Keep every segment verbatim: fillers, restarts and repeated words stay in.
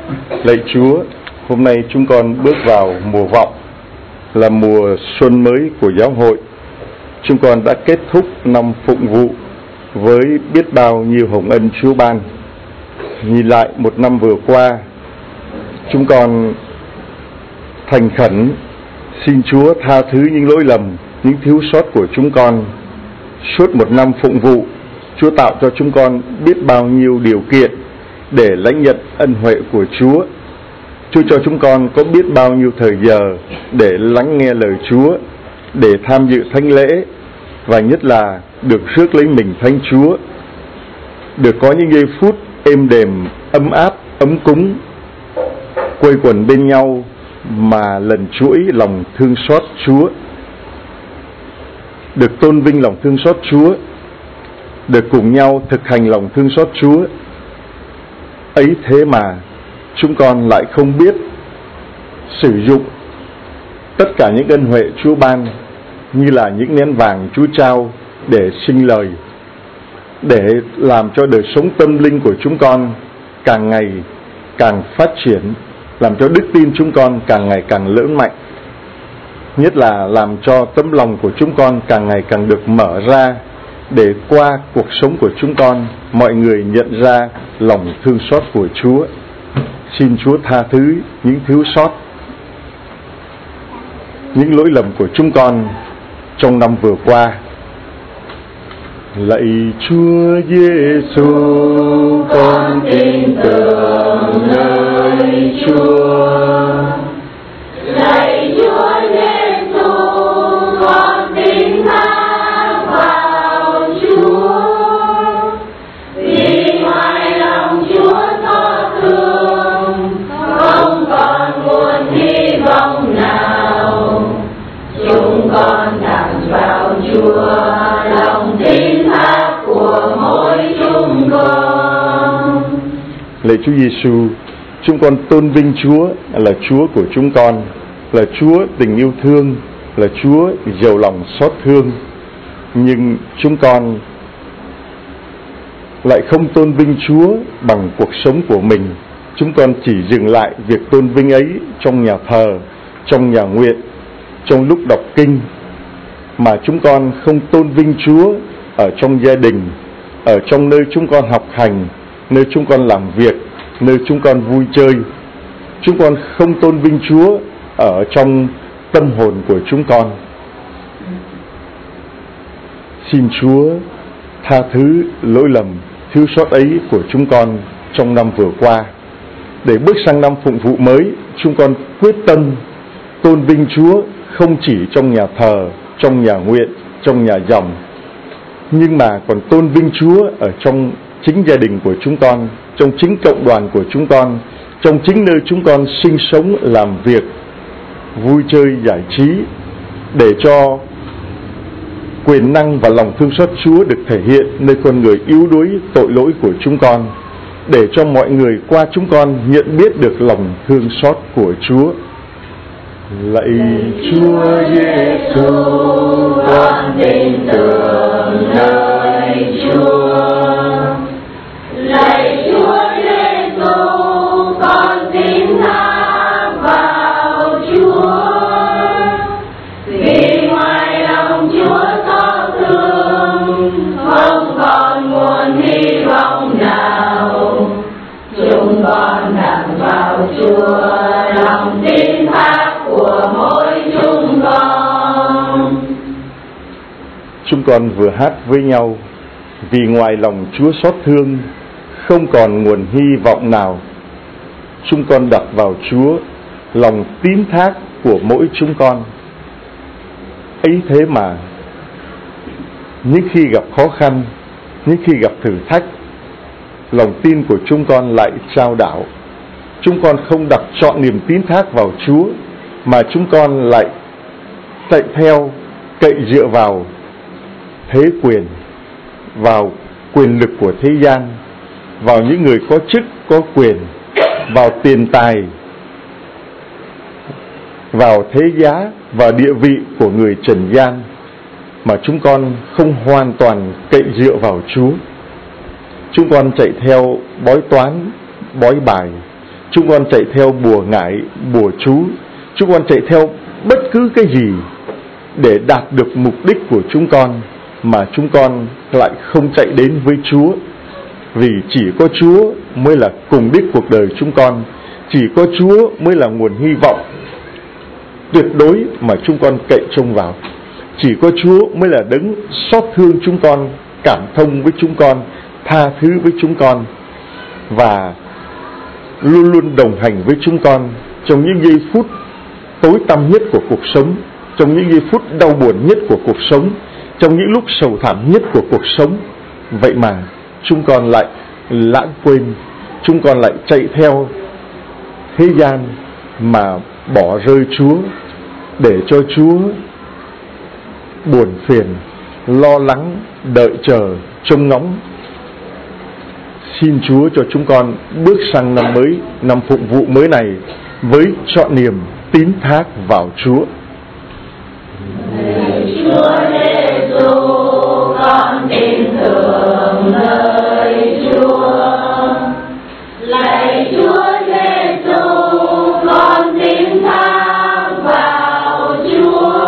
Lạy Chúa, hôm nay chúng con bước vào mùa vọng, là mùa xuân mới của giáo hội. Chúng con đã kết thúc năm phụng vụ với biết bao nhiêu hồng ân Chúa ban. Nhìn lại một năm vừa qua, chúng con thành khẩn xin Chúa tha thứ những lỗi lầm, những thiếu sót của chúng con. Suốt một năm phụng vụ, Chúa tạo cho chúng con biết bao nhiêu điều kiện để lãnh nhận ân huệ của Chúa. Chúa cho chúng con có biết bao nhiêu thời giờ để lắng nghe lời Chúa, để tham dự thánh lễ, và nhất là được rước lấy mình thánh Chúa, được có những giây phút êm đềm, ấm áp, ấm cúng, quây quần bên nhau mà lần chuỗi lòng thương xót Chúa, được tôn vinh lòng thương xót Chúa, được cùng nhau thực hành lòng thương xót Chúa. Ấy thế mà chúng con lại không biết sử dụng tất cả những ân huệ Chúa ban như là những nén vàng Chúa trao để sinh lời, để làm cho đời sống tâm linh của chúng con càng ngày càng phát triển, làm cho đức tin chúng con càng ngày càng lớn mạnh, nhất là làm cho tấm lòng của chúng con càng ngày càng được mở ra, để qua cuộc sống của chúng con mọi người nhận ra lòng thương xót của Chúa. Xin Chúa tha thứ những thiếu sót, những lỗi lầm của chúng con trong năm vừa qua. Lạy Chúa Giêsu, con tin tưởng nơi Chúa. Lạy Chúa Giêsu, con tin thác vào Chúa. Vì ngoài lòng Chúa xót thương, không còn nguồn hy vọng nào. Chúng con đặt vào Chúa lòng tin thác của mỗi chúng con. Lạy Chúa Giêsu, chúng con tôn vinh Chúa là Chúa của chúng con, là Chúa tình yêu thương, là Chúa giàu lòng xót thương. Nhưng chúng con lại không tôn vinh Chúa bằng cuộc sống của mình. Chúng con chỉ dừng lại việc tôn vinh ấy trong nhà thờ, trong nhà nguyện, trong lúc đọc kinh, mà chúng con không tôn vinh Chúa ở trong gia đình, ở trong nơi chúng con học hành, nơi chúng con làm việc, nơi chúng con vui chơi. Chúng con không tôn vinh Chúa ở trong tâm hồn của chúng con. Xin Chúa tha thứ lỗi lầm, thiếu sót ấy của chúng con trong năm vừa qua, để bước sang năm phụng vụ mới, chúng con quyết tâm tôn vinh Chúa không chỉ trong nhà thờ, trong nhà nguyện, trong nhà dòng, nhưng mà còn tôn vinh Chúa ở trong chính gia đình của chúng con, trong chính cộng đoàn của chúng con, trong chính nơi chúng con sinh sống, làm việc, vui chơi, giải trí, để cho quyền năng và lòng thương xót Chúa được thể hiện nơi con người yếu đuối tội lỗi của chúng con, để cho mọi người qua chúng con nhận biết được lòng thương xót của Chúa. Lạy Chúa Giêsu, con tin tưởng nơi Chúa. Lạy Chúa Giêsu, con tin thác vào Chúa. Vì ngoài lòng Chúa xót thương, không còn nguồn hy vọng nào. Chúng con đặt vào Chúa lòng tin thác của mỗi chúng con. Chúng con vừa hát với nhau: vì ngoài lòng Chúa xót thương, không còn nguồn hy vọng nào. Chúng con đặt vào Chúa lòng tín thác của mỗi chúng con. Ấy thế mà những khi gặp khó khăn, những khi gặp thử thách, lòng tin của chúng con lại chao đảo. Chúng con không đặt trọn niềm tín thác vào Chúa, mà chúng con lại chạy theo, cậy dựa vào thế quyền, vào quyền lực của thế gian, vào những người có chức, có quyền, vào tiền tài, vào thế giá và địa vị của người trần gian, mà chúng con không hoàn toàn cậy dựa vào Chúa. Chúng con chạy theo bói toán, bói bài. chúng con chạy theo bùa ngải, bùa chú, chúng con chạy theo bất cứ cái gì để đạt được mục đích của chúng con, mà chúng con lại không chạy đến với Chúa. Vì chỉ có Chúa mới là cùng đích cuộc đời chúng con, chỉ có Chúa mới là nguồn hy vọng tuyệt đối mà chúng con cậy trông vào. Chỉ có Chúa mới là đấng xót thương chúng con, cảm thông với chúng con, tha thứ với chúng con, và luôn luôn đồng hành với chúng con trong những giây phút tối tăm nhất của cuộc sống, trong những giây phút đau buồn nhất của cuộc sống, trong những lúc sầu thảm nhất của cuộc sống. Vậy mà chúng con lại lãng quên, chúng con lại chạy theo thế gian mà bỏ rơi Chúa, để cho Chúa buồn phiền, lo lắng, đợi chờ, trông ngóng. Xin Chúa cho chúng con bước sang năm mới, năm phụng vụ mới này với trọn niềm tín thác vào Chúa. Lạy Chúa Giêsu, con tin tưởng lời Chúa. Lạy Chúa Giêsu, con tin thác vào Chúa.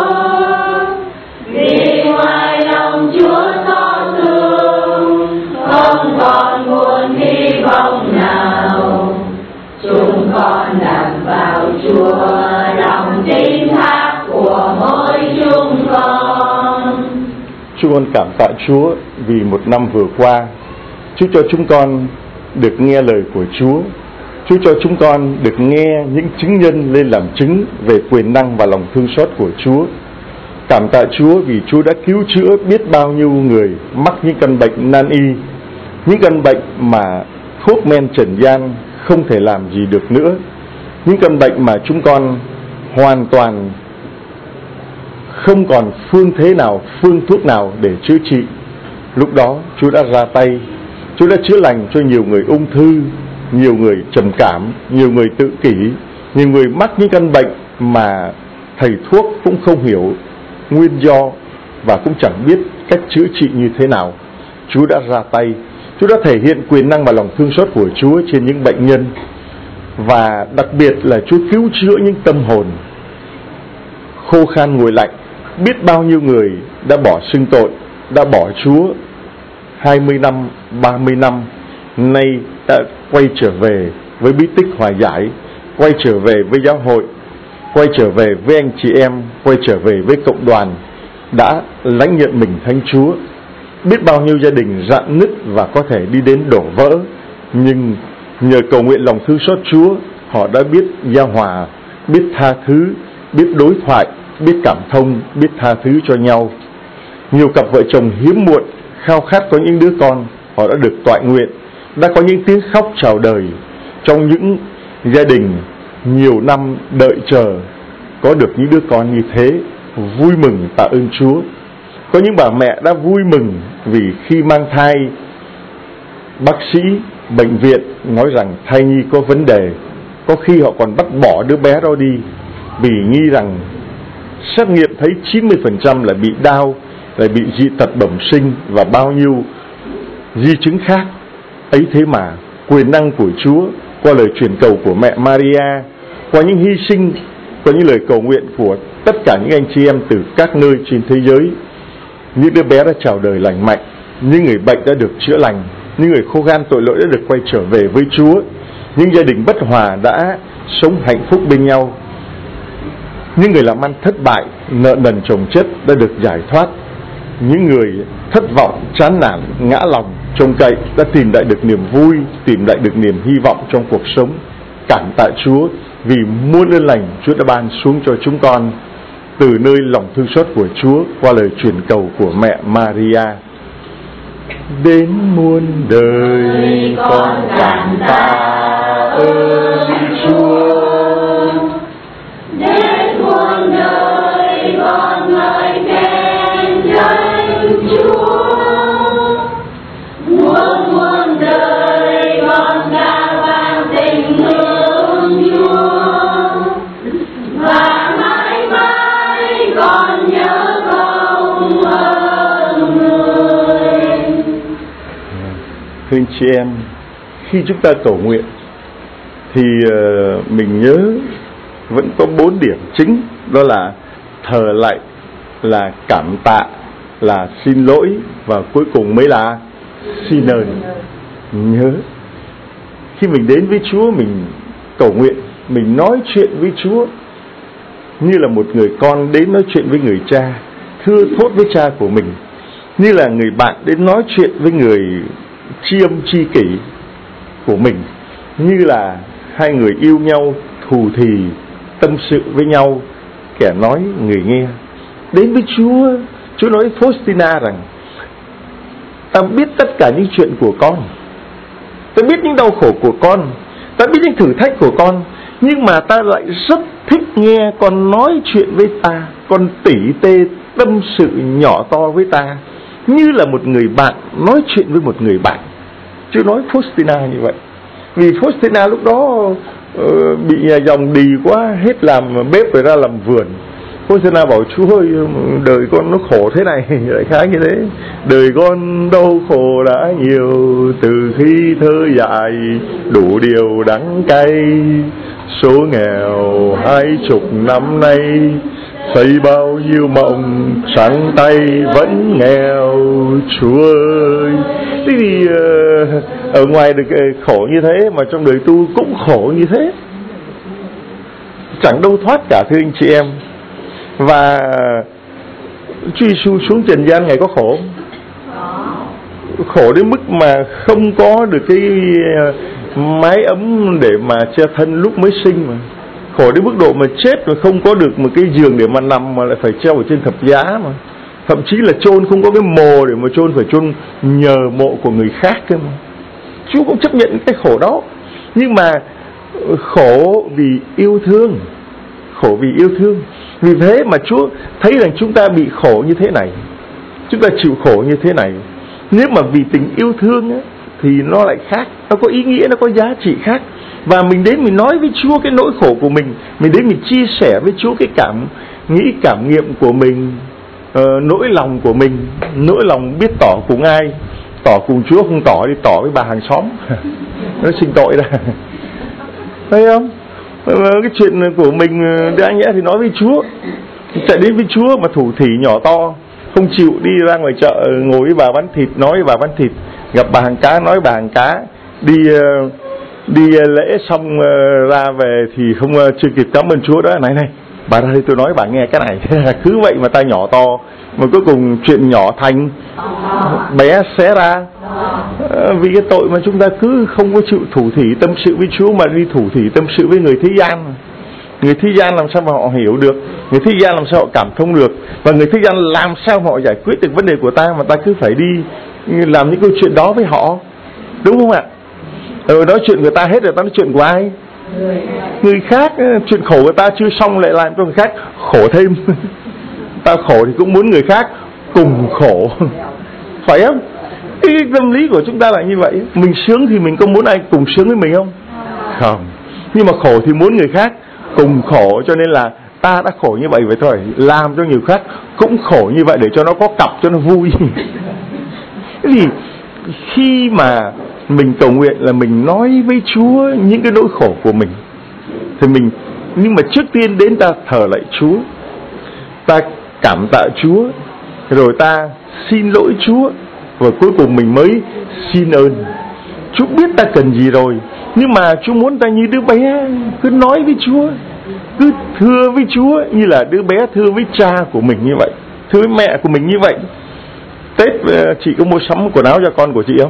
Vì ngoài lòng Chúa xót thương, không còn nguồn hy vọng nào. Chúng con đặt vào Chúa lòng tin thác của mỗi chúng con. Chúng con cảm tạ Chúa vì một năm vừa qua, Chúa cho chúng con được nghe lời của Chúa. Chúa cho chúng con được nghe những chứng nhân lên làm chứng về quyền năng và lòng thương xót của Chúa. Cảm tạ Chúa vì Chúa đã cứu chữa biết bao nhiêu người mắc những căn bệnh nan y, những căn bệnh mà thuốc men trần gian không thể làm gì được nữa, những căn bệnh mà chúng con hoàn toàn không còn phương thế nào, phương thuốc nào để chữa trị. Lúc đó Chúa đã ra tay, Chúa đã chữa lành cho nhiều người ung thư, nhiều người trầm cảm, nhiều người tự kỷ, nhiều người mắc những căn bệnh mà thầy thuốc cũng không hiểu nguyên do và cũng chẳng biết cách chữa trị như thế nào. Chúa đã ra tay, Chúa đã thể hiện quyền năng và lòng thương xót của Chúa trên những bệnh nhân, và đặc biệt là Chúa cứu chữa những tâm hồn khô khan nguội lạnh. Biết bao nhiêu người đã bỏ xưng tội, đã bỏ Chúa hai mươi năm, ba mươi năm, nay đã quay trở về với bí tích hòa giải, quay trở về với giáo hội, quay trở về với anh chị em, quay trở về với cộng đoàn, đã lãnh nhận mình Thánh Chúa. Biết bao nhiêu gia đình rạn nứt và có thể đi đến đổ vỡ, nhưng nhờ cầu nguyện lòng thương xót Chúa, họ đã biết giao hòa, biết tha thứ, biết đối thoại, biết cảm thông, biết tha thứ cho nhau. Nhiều cặp vợ chồng hiếm muộn khao khát có những đứa con, họ đã được tọa nguyện, đã có những tiếng khóc chào đời trong những gia đình nhiều năm đợi chờ có được những đứa con như thế. Vui mừng tạ ơn Chúa. Có những bà mẹ đã vui mừng vì khi mang thai, bác sĩ, bệnh viện nói rằng thai nhi có vấn đề. Có khi họ còn bắt bỏ đứa bé đó đi vì nghi rằng xét nghiệm thấy chín mươi phần trăm là bị đau, là bị dị tật bẩm sinh và bao nhiêu di chứng khác. Ấy thế mà quyền năng của Chúa qua lời truyền cầu của mẹ Maria, qua những hy sinh, qua những lời cầu nguyện của tất cả những anh chị em từ các nơi trên thế giới, những đứa bé đã chào đời lành mạnh, những người bệnh đã được chữa lành, những người khô khan tội lỗi đã được quay trở về với Chúa, những gia đình bất hòa đã sống hạnh phúc bên nhau, những người làm ăn thất bại, nợ nần chồng chất đã được giải thoát, những người thất vọng, chán nản, ngã lòng, trông cậy đã tìm lại được niềm vui, tìm lại được niềm hy vọng trong cuộc sống. Cảm tạ Chúa vì muôn ơn lành Chúa đã ban xuống cho chúng con từ nơi lòng thương xót của Chúa qua lời truyền cầu của mẹ Maria. Đến muôn đời con cảm tạ ơn Chúa. Đến muôn đời con ngợi khen danh Chúa. Muôn muôn đời con ca vang tình thương Chúa, và mãi mãi con nhớ công ơn người. Thưa anh chị em, khi chúng ta cầu nguyện thì uh, mình nhớ vẫn có bốn điểm chính, đó là thờ lạy, là cảm tạ, là xin lỗi, và cuối cùng mới là xin ơn. Nhớ khi mình đến với Chúa, mình cầu nguyện, mình nói chuyện với Chúa như là một người con đến nói chuyện với người cha, thưa thốt với cha của mình, như là người bạn đến nói chuyện với người tri âm tri kỷ của mình, như là hai người yêu nhau thù thì tâm sự với nhau, kẻ nói người nghe. Đến với Chúa, Chúa nói Faustina rằng: ta biết tất cả những chuyện của con, ta biết những đau khổ của con, ta biết những thử thách của con, nhưng mà ta lại rất thích nghe con nói chuyện với ta, con tỉ tê tâm sự nhỏ to với ta, như là một người bạn nói chuyện với một người bạn. Chúa nói Faustina như vậy. Vì Faustina lúc đó uh, bị nhà dòng đì quá, hết làm bếp rồi ra làm vườn. Faustina bảo: Chúa ơi, đời con nó khổ thế này. Đại khái như thế. Đời con đau khổ đã nhiều, từ khi thơ dại đủ điều đắng cay. Số nghèo hai chục năm nay, xây bao nhiêu mộng trắng tay vẫn nghèo. Chúa ơi, thế thì uh, ở ngoài được khổ như thế, mà trong đời tu cũng khổ như thế, chẳng đâu thoát cả, thưa anh chị em. Và Chúa Giêsu xuống trần gian Ngài có khổ, khổ đến mức mà không có được cái mái ấm để mà che thân lúc mới sinh, mà khổ đến mức độ mà chết mà không có được một cái giường để mà nằm, mà lại phải treo ở trên thập giá, mà thậm chí là chôn không có cái mồ để mà chôn, phải chôn nhờ mộ của người khác cơ mà. Chúa cũng chấp nhận cái khổ đó, nhưng mà khổ vì yêu thương, khổ vì yêu thương. Vì thế mà Chúa thấy rằng chúng ta bị khổ như thế này, chúng ta chịu khổ như thế này, nếu mà vì tình yêu thương á, thì nó lại khác, nó có ý nghĩa, nó có giá trị khác. Và mình đến mình nói với Chúa cái nỗi khổ của mình, mình đến mình chia sẻ với Chúa cái cảm nghĩ, cảm nghiệm của mình, uh, nỗi lòng của mình, nỗi lòng biết tỏ cùng ai. Tỏ cùng Chúa không tỏ đi tỏ với bà hàng xóm nó sinh tội ra, thấy không? Cái chuyện của mình đáng nhẽ thì nói với Chúa, chạy đến với Chúa mà thủ thỉ nhỏ to, không chịu đi ra ngoài chợ ngồi với bà bán thịt nói với bà bán thịt, gặp bà hàng cá nói bà hàng cá, đi đi lễ xong ra về thì không chưa kịp cảm ơn Chúa đó. Này này, bà ra đây tôi nói bà nghe cái này. Cứ vậy mà ta nhỏ to, mà cuối cùng chuyện nhỏ thành bé xé ra, vì cái tội mà chúng ta cứ không có chịu thủ thỉ tâm sự với Chúa, mà đi thủ thỉ tâm sự với người thế gian. Người thế gian làm sao mà họ hiểu được, người thế gian làm sao họ cảm thông được, và người thế gian làm sao họ giải quyết được vấn đề của ta, mà ta cứ phải đi làm những câu chuyện đó với họ, đúng không ạ? Ừ, nói chuyện của ta hết rồi, ta nói chuyện của ai? Người khác. Chuyện khổ của ta chưa xong lại làm cho người khác khổ thêm. Ta khổ thì cũng muốn người khác cùng khổ, phải không? Cái tâm lý của chúng ta là như vậy. Mình sướng thì mình có muốn ai cùng sướng với mình không? Không. Nhưng mà khổ thì muốn người khác cùng khổ, cho nên là ta đã khổ như vậy vậy thôi, làm cho người khác cũng khổ như vậy để cho nó có cặp, cho nó vui. Thế thì khi mà mình cầu nguyện là mình nói với Chúa những cái nỗi khổ của mình, thì mình, nhưng mà trước tiên đến ta thờ lạy Chúa, ta cảm tạ Chúa, rồi ta xin lỗi Chúa, và cuối cùng mình mới xin ơn. Chúa biết ta cần gì rồi, nhưng mà Chúa muốn ta như đứa bé, cứ nói với Chúa, cứ thưa với Chúa như là đứa bé thưa với cha của mình như vậy, thưa với mẹ của mình như vậy. Tết chị có mua sắm quần áo cho con của chị không?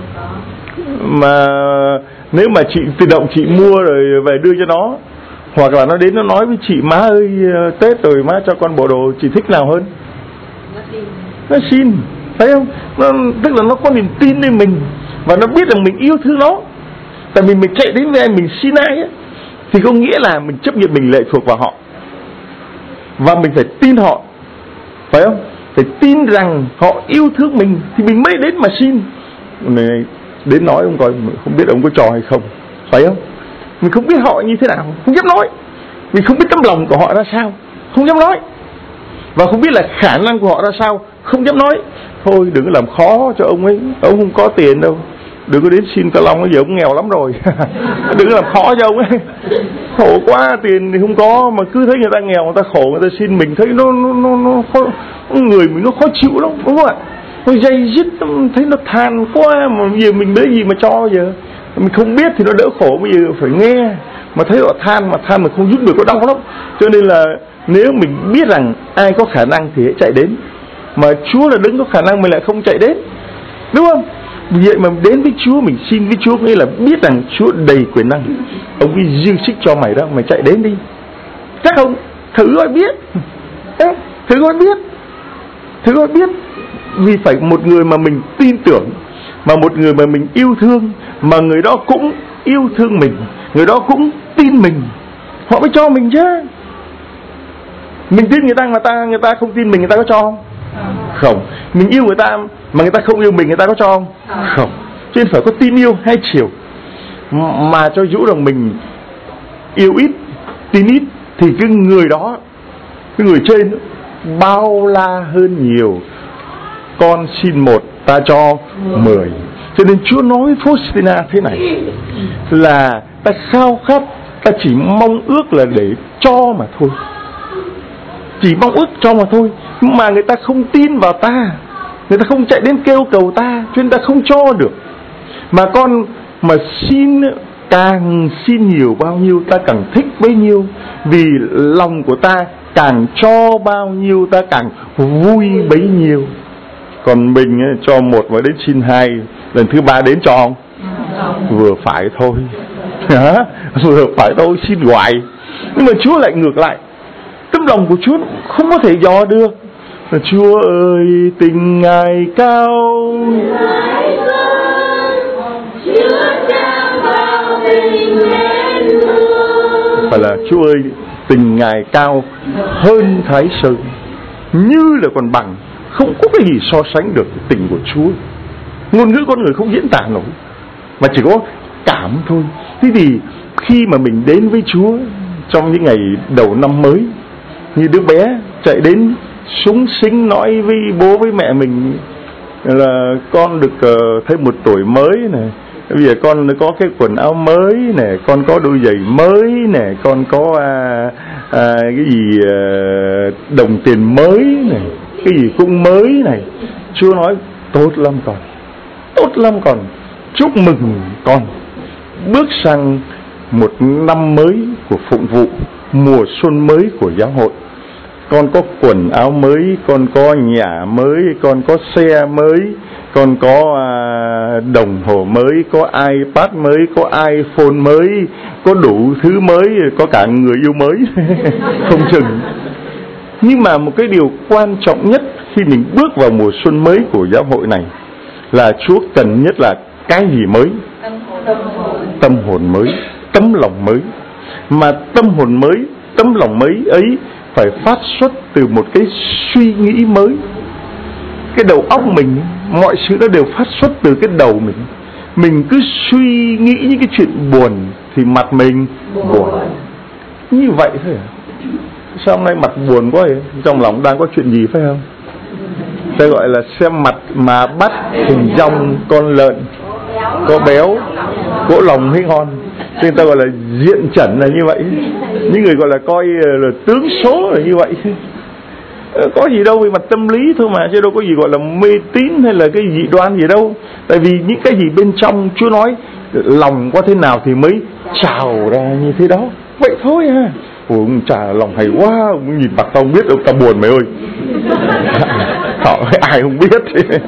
Mà nếu mà chị tự động chị mua rồi về đưa cho nó, hoặc là nó đến nó nói với chị: má ơi, Tết rồi má cho con bộ đồ, chị thích nào hơn? Nó xin, thấy không? Nó, tức là nó có niềm tin lên mình, và nó biết rằng mình yêu thương nó. Tại vì mình chạy đến với ai, mình xin ai ấy, thì có nghĩa là mình chấp nhận mình lệ thuộc vào họ, và mình phải tin họ, phải không? Phải tin rằng họ yêu thương mình thì mình mới đến mà xin. Này, đến nói ông coi, không biết ông có trò hay không, phải không? Mình không biết họ như thế nào, không dám nói. Mình không biết tấm lòng của họ ra sao, không dám nói. Và không biết là khả năng của họ ra sao, không dám nói. Thôi đừng có làm khó cho ông ấy, ông không có tiền đâu. đừng có đến xin Ca Long, giờ ông nghèo lắm rồi. Đừng có làm khó cho ông ấy, khổ quá, tiền thì không có mà cứ thấy người ta nghèo, người ta khổ, người ta xin mình thấy nó nó nó, nó khó, người mình nó khó chịu lắm, đúng không ạ? Nó dây dứt, thấy nó than quá, mà bây giờ mình lấy gì mà cho giờ. Mình không biết thì nó đỡ khổ, bây giờ phải nghe. Mà thấy họ than mà than mà không giúp được, nó đau lắm. Cho nên là nếu mình biết rằng ai có khả năng thì hãy chạy đến, mà Chúa là đứng có khả năng mình lại không chạy đến, đúng không? Vậy mà đến với Chúa, mình xin với Chúa nghĩa là biết rằng Chúa đầy quyền năng, ông ấy dư sức cho mày đó, mày chạy đến đi. Chắc không? Thử coi biết, thử coi biết, thử coi biết. Vì phải một người mà mình tin tưởng, mà một người mà mình yêu thương, mà người đó cũng yêu thương mình, người đó cũng tin mình, họ mới cho mình chứ. Mình tin người ta mà ta người ta không tin mình, người ta có cho không? Không. Mình yêu người ta mà người ta không yêu mình, người ta có cho không? Không. Cho nên phải có tin yêu hai chiều. Mà cho dù rằng mình yêu ít, tin ít, thì cái người đó, cái người trên bao la hơn nhiều. Con xin một, ta cho mười. Cho nên Chúa nói với Faustina thế này, là ta khao khát, ta chỉ mong ước là để cho mà thôi, chỉ mong ước cho mà thôi. Nhưng mà người ta không tin vào ta, người ta không chạy đến kêu cầu ta, cho nên ta không cho được. Mà con mà xin, càng xin nhiều bao nhiêu ta càng thích bấy nhiêu, vì lòng của ta càng cho bao nhiêu ta càng vui bấy nhiêu. Còn mình ấy, cho một và đến xin hai, lần thứ ba đến cho không? Vừa phải thôi. Vừa phải thôi, xin hoài. Nhưng mà Chúa lại ngược lại, tấm lòng của Chúa không có thể dò được. Chúa ơi, tình Ngài cao, phải là Chúa ơi, tình Ngài cao hơn Thái Sơn, như là còn bằng. Không có cái gì so sánh được cái tình của Chúa. Ngôn ngữ con người không diễn tả nổi, mà chỉ có cảm thôi. Thế thì khi mà mình đến với Chúa trong những ngày đầu năm mới, như đứa bé chạy đến súng xính nói với bố với mẹ mình là con được uh, thêm một tuổi mới này, bây giờ con có cái quần áo mới này, con có đôi giày mới này, con có uh, uh, cái gì uh, đồng tiền mới này, cái gì cũng mới này. Chúa nói tốt lắm con, tốt lắm con, chúc mừng con bước sang một năm mới của phụng vụ, mùa xuân mới của giáo hội. Con có quần áo mới, con có nhà mới, con có xe mới, con có à, đồng hồ mới, có iPad mới, có iPhone mới, có đủ thứ mới, có cả người yêu mới. Không chừng. Nhưng mà một cái điều quan trọng nhất khi mình bước vào mùa xuân mới của giáo hội này là Chúa cần nhất là cái gì mới? Tâm hồn mới, tấm lòng mới. Mà tâm hồn mới, tấm lòng mới ấy phải phát xuất từ một cái suy nghĩ mới. Cái đầu óc mình, mọi sự nó đều phát xuất từ cái đầu mình. Mình cứ suy nghĩ những cái chuyện buồn thì mặt mình buồn, buồn. Như vậy thôi à? Sao hôm nay mặt buồn quá vậy? Trong lòng đang có chuyện gì phải không? Ta gọi là xem mặt mà bắt hình dong con lợn, có béo, cỗ lòng thấy ngon. Nên ta gọi là diện chẩn là như vậy. Những người gọi là coi là tướng số là như vậy. Có gì đâu về mặt tâm lý thôi mà, chứ đâu có gì gọi là mê tín hay là cái dị đoan gì đâu. Tại vì những cái gì bên trong Chúa nói lòng có thế nào thì mới trào ra như thế đó. Vậy thôi à. Ủa, ông trà lòng hay quá, ông nhìn mặt tao không biết ông ta buồn mày ơi. Họ, ai không biết.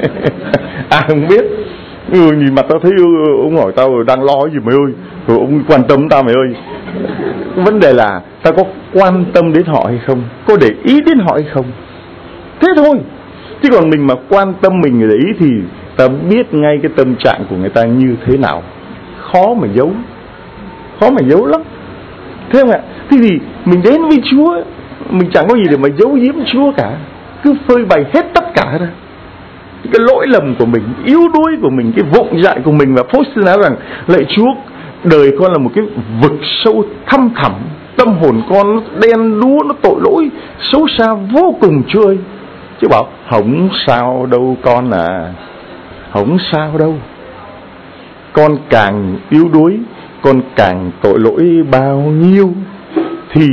Ai không biết. Ừ, nhìn mặt tao thấy ông hỏi tao đang lo gì mày ơi. Rồi ông quan tâm tao mày ơi. Vấn đề là ta có quan tâm đến họ hay không, có để ý đến họ hay không. Thế thôi. Chứ còn mình mà quan tâm mình để ý thì ta biết ngay cái tâm trạng của người ta như thế nào. Khó mà giấu. Khó mà giấu lắm. Thế không ạ? Thế thì mình đến với Chúa, mình chẳng có gì để mà giấu giếm Chúa cả. Cứ phơi bày hết tất cả ra, cái lỗi lầm của mình, yếu đuối của mình, cái vụng dại của mình. Và Faustina nói rằng lạy Chúa, đời con là một cái vực sâu thăm thẳm, tâm hồn con nó đen đúa, nó tội lỗi xấu xa vô cùng Chúa ơi. Chứ bảo không sao đâu con à, không sao đâu. con càng yếu đuối, con càng tội lỗi bao nhiêu, thì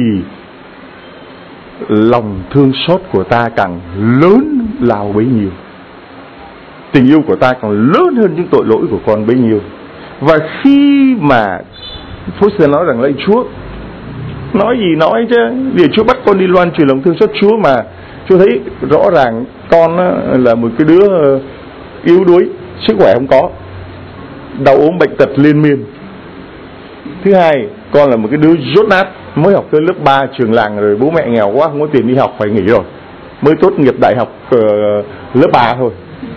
lòng thương xót của ta càng lớn lao bấy nhiêu. Tình yêu của ta càng lớn hơn những tội lỗi của con bấy nhiêu. Và khi mà Phúc sẽ nói rằng lạy Chúa, nói gì nói chứ, vì Chúa bắt con đi loan truyền lòng thương xót Chúa mà Chúa thấy rõ ràng con là một cái đứa yếu đuối, sức khỏe không có, đau ốm bệnh tật liên miên. Thứ hai, con là một cái đứa dốt nát, mới học tới lớp ba trường làng rồi, bố mẹ nghèo quá không có tiền đi học phải nghỉ rồi, mới tốt nghiệp đại học uh, lớp ba thôi.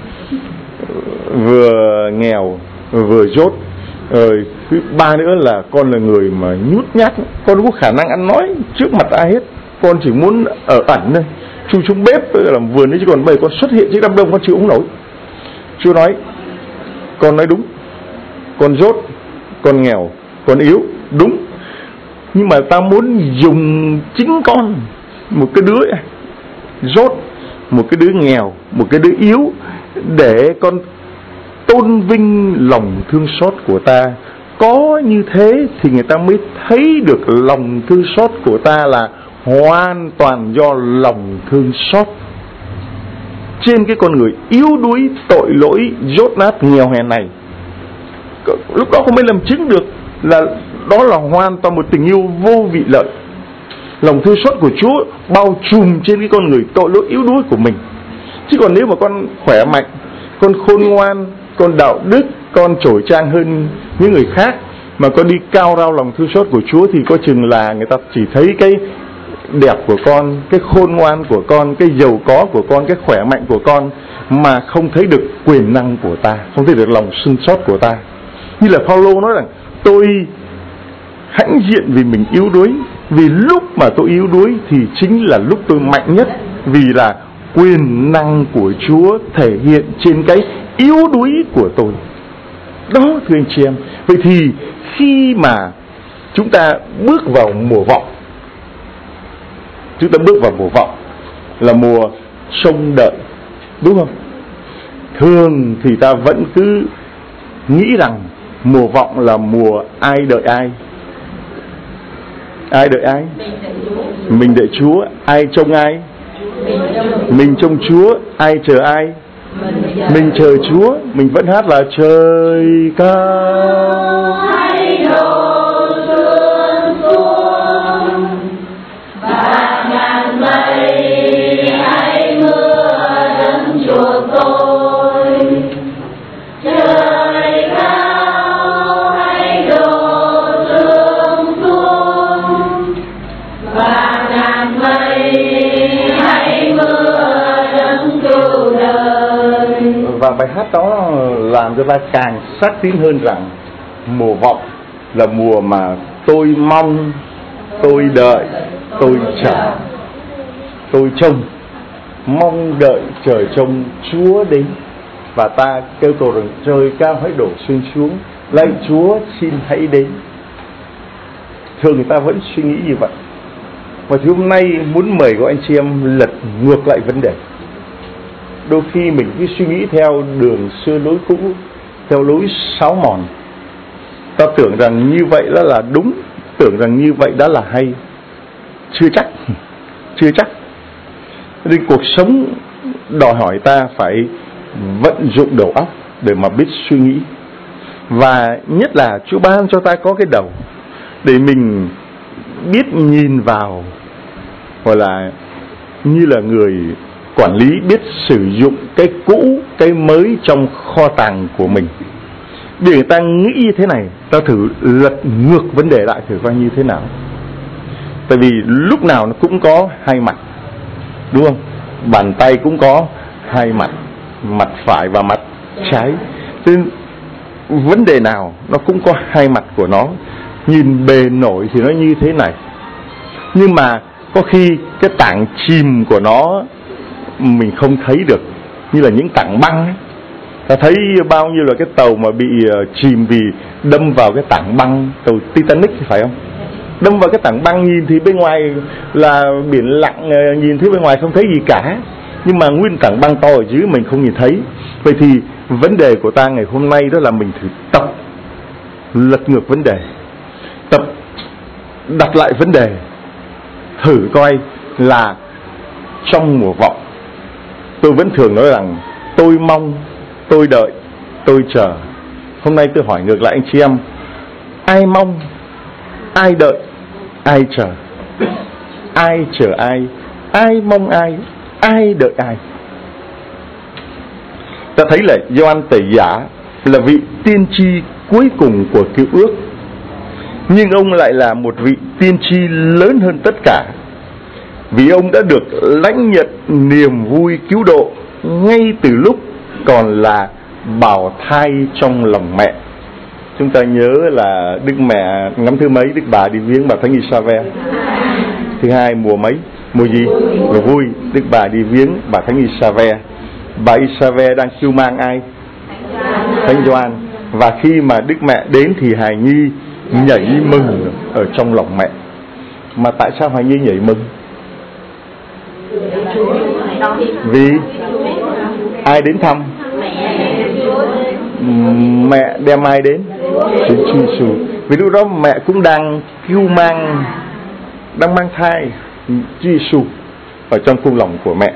Vừa nghèo vừa dốt. Rồi thứ ba nữa là con là người mà nhút nhát, con không có khả năng ăn nói trước mặt ai hết, con chỉ muốn ở ẩn thôi, chui xuống bếp làm vườn đấy, chứ còn bây giờ con xuất hiện trước đám đông con chịu không nổi. Chúa nói con nói đúng, con dốt, con nghèo, con yếu, đúng, nhưng mà ta muốn dùng chính con, một cái đứa dốt, một cái đứa nghèo, một cái đứa yếu, để con tôn vinh lòng thương xót của ta. Có như thế thì người ta mới thấy được lòng thương xót của ta là hoàn toàn do lòng thương xót trên cái con người yếu đuối, tội lỗi, dốt nát, nghèo hèn này. Lúc đó không mới làm chứng được là đó là hoàn toàn một tình yêu vô vị lợi. Lòng thương xót của Chúa bao trùm trên cái con người tội lỗi yếu đuối của mình. Chứ còn nếu mà con khỏe mạnh, con khôn ngoan, con đạo đức, con trổi trang hơn những người khác, mà con đi cao rao lòng thương xót của Chúa, thì có chừng là người ta chỉ thấy cái đẹp của con, cái khôn ngoan của con, cái giàu có của con, cái khỏe mạnh của con, mà không thấy được quyền năng của ta, không thấy được lòng thương xót của ta. Như là Phaolô nói rằng tôi hãnh diện vì mình yếu đuối, vì lúc mà tôi yếu đuối thì chính là lúc tôi mạnh nhất, vì là quyền năng của Chúa thể hiện trên cái yếu đuối của tôi. Đó thưa anh chị em. Vậy thì khi mà chúng ta bước vào mùa vọng, chúng ta bước vào mùa vọng là mùa trông đợi, đúng không? Thường thì ta vẫn cứ nghĩ rằng mùa vọng là mùa ai đợi ai. Ai đợi ai? Mình đợi Chúa. Ai trông ai? Mình trông Chúa. Ai chờ ai? Mình chờ Chúa. Mình vẫn hát là trời cao hãy đổ xuống xuống, và ngàn mây hãy mưa đấng chuộc tôi. Trời cao hãy đổ xuống xuống, và ngàn mây hãy mưa đấng cứu đời. Và bài hát đó làm cho ta càng xác tín hơn rằng mùa vọng là mùa mà tôi mong, tôi đợi, tôi chờ, tôi trông, mong đợi chờ trông Chúa đến. Và ta kêu cầu rằng trời cao hãy đổ xuống xuống, lạy Chúa xin hãy đến. Thường người ta vẫn suy nghĩ như vậy. Và thì hôm nay muốn mời các anh chị em lật ngược lại vấn đề. Đôi khi mình cứ suy nghĩ theo đường xưa lối cũ, theo lối sáo mòn. Ta tưởng rằng như vậy đó là đúng, tưởng rằng như vậy đó là hay. Chưa chắc, chưa chắc. Nên cuộc sống đòi hỏi ta phải vận dụng đầu óc để mà biết suy nghĩ. Và nhất là Chúa ban cho ta có cái đầu để mình biết nhìn vào, gọi là như là người quản lý biết sử dụng cái cũ, cái mới trong kho tàng của mình. Để người ta nghĩ như thế này, ta thử lật ngược vấn đề lại thử coi như thế nào. Tại vì lúc nào nó cũng có hai mặt, đúng không? Bàn tay cũng có hai mặt, mặt phải và mặt trái. Nên vấn đề nào nó cũng có hai mặt của nó. Nhìn bề nổi thì nó như thế này, nhưng mà có khi cái tảng chìm của nó mình không thấy được. Như là những tảng băng ấy, ta thấy bao nhiêu là cái tàu mà bị chìm vì đâm vào cái tảng băng. Tàu Titanic thì phải không? Đâm vào cái tảng băng, nhìn thì bên ngoài là biển lặng, nhìn thấy bên ngoài không thấy gì cả, nhưng mà nguyên tảng băng to ở dưới mình không nhìn thấy. Vậy thì vấn đề của ta ngày hôm nay đó là mình thử tập lật ngược vấn đề, tập đặt lại vấn đề, thử coi là trong mùa vọng. Tôi vẫn thường nói rằng tôi mong, tôi đợi, tôi chờ. Hôm nay tôi hỏi ngược lại anh chị em, ai mong, ai đợi, ai chờ? Ai chờ ai? Ai mong ai? Ai đợi ai? Ta thấy là Gioan Tẩy Giả là vị tiên tri cuối cùng của Cựu Ước, nhưng ông lại là một vị tiên tri lớn hơn tất cả, vì ông đã được lãnh nhận niềm vui cứu độ ngay từ lúc còn là bào thai trong lòng mẹ. Chúng ta nhớ là Đức Mẹ ngắm thứ mấy Đức bà đi viếng bà Thánh Isabel? Thứ hai. Mùa mấy? Mùa gì? Mùa vui. Đức bà đi viếng bà Thánh Isabel. Bà Isabel đang kêu mang ai? Thánh Gioan. Và khi mà Đức Mẹ đến thì hài nhi nhảy mừng ở trong lòng mẹ. Mà tại sao hài nhi nhảy mừng? Vì ai đến thăm? Mẹ đem ai đến? Chúa Giêsu. Vì lúc đó mẹ cũng đang kêu mang, đang mang thai Chúa Giêsu ở trong cung lòng của mẹ.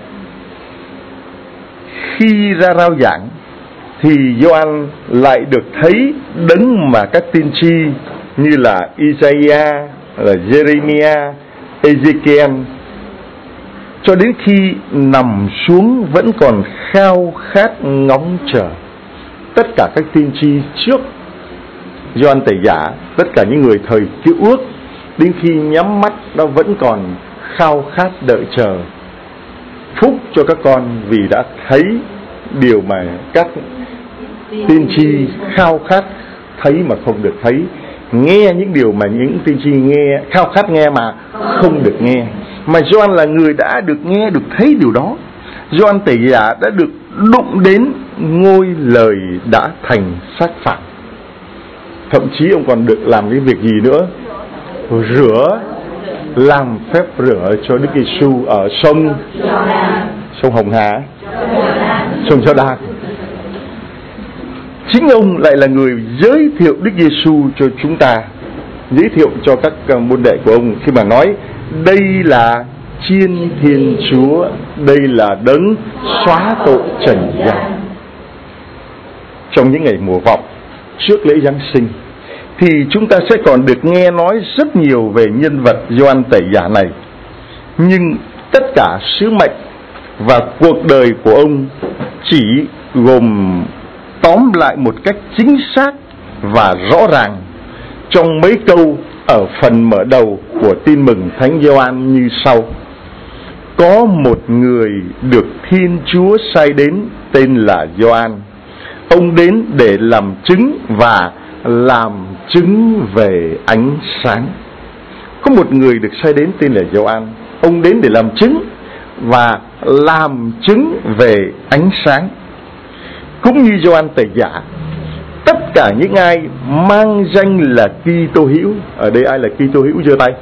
Khi ra rao giảng thì Gioan lại được thấy đấng mà các tiên tri như là Isaiah, là Jeremiah, Ezekiel cho đến khi nằm xuống vẫn còn khao khát ngóng chờ. Tất cả các tiên tri trước Gioan Tẩy Giả, tất cả những người thời Cựu Ước, đến khi nhắm mắt nó vẫn còn khao khát đợi chờ. Phúc cho các con vì đã thấy điều mà các tiên tri khao khát thấy mà không được thấy, nghe những điều mà những tiên tri nghe khao khát nghe mà không được nghe. Mà Gioan là người đã được nghe, được thấy điều đó. Gioan Tẩy Giả đã được đụng đến ngôi lời đã thành xác phản. Thậm chí ông còn được làm cái việc gì nữa? Rửa, làm phép rửa cho Đức Giêsu ở sông sông Hồng Hà, sông Giô-đan. Chính ông lại là người giới thiệu Đức Giêsu cho chúng ta, giới thiệu cho các môn đệ của ông khi mà nói đây là Chiên Thiên Chúa, đây là đấng xóa tội trần gian. Trong những ngày mùa vọng trước lễ Giáng sinh thì chúng ta sẽ còn được nghe nói rất nhiều về nhân vật Gioan Tẩy Giả này, nhưng tất cả sứ mệnh và cuộc đời của ông chỉ gồm tóm lại một cách chính xác và rõ ràng trong mấy câu ở phần mở đầu của tin mừng Thánh Gioan như sau: có một người được Thiên Chúa sai đến tên là Gioan. Ông đến để làm chứng và làm chứng về ánh sáng. Có một người được sai đến tên là Gioan. Ông đến để làm chứng và làm chứng về ánh sáng. Cũng như Gioan Tẩy Giả, tất cả những ai mang danh là Kitô hữu, ở đây ai là Kitô hữu giơ tay?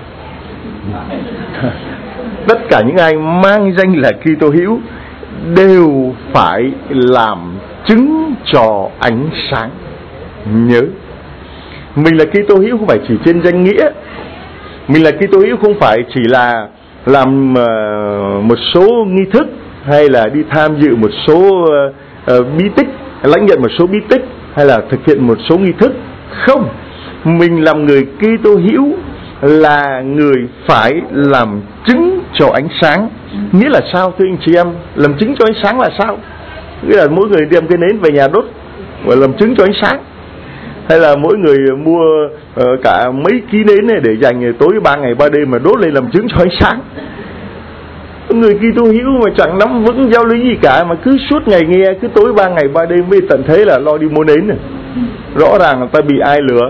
Tất cả những ai mang danh là Kitô hữu đều phải làm chứng cho ánh sáng. Nhớ, mình là Kitô hữu không phải chỉ trên danh nghĩa. Mình là Kitô hữu không phải chỉ là làm uh, một số nghi thức hay là đi tham dự một số uh, uh, bí tích, lãnh nhận một số bí tích hay là thực hiện một số nghi thức. Không, mình làm người Kitô hữu là người phải làm chứng cho ánh sáng. Nghĩa là sao thưa anh chị em? Làm chứng cho ánh sáng là sao? Nghĩa là mỗi người đem cái nến về nhà đốt và làm chứng cho ánh sáng, hay là mỗi người mua uh, cả mấy ký nến này để dành tối ba ngày ba đêm mà đốt lên làm chứng cho ánh sáng. Người Kitô hữu mà chẳng nắm vững giáo lý gì cả, mà cứ suốt ngày nghe, cứ tối ba ngày ba đêm mới tận thế là lo đi mua nến này. Rõ ràng là ta bị ai lừa?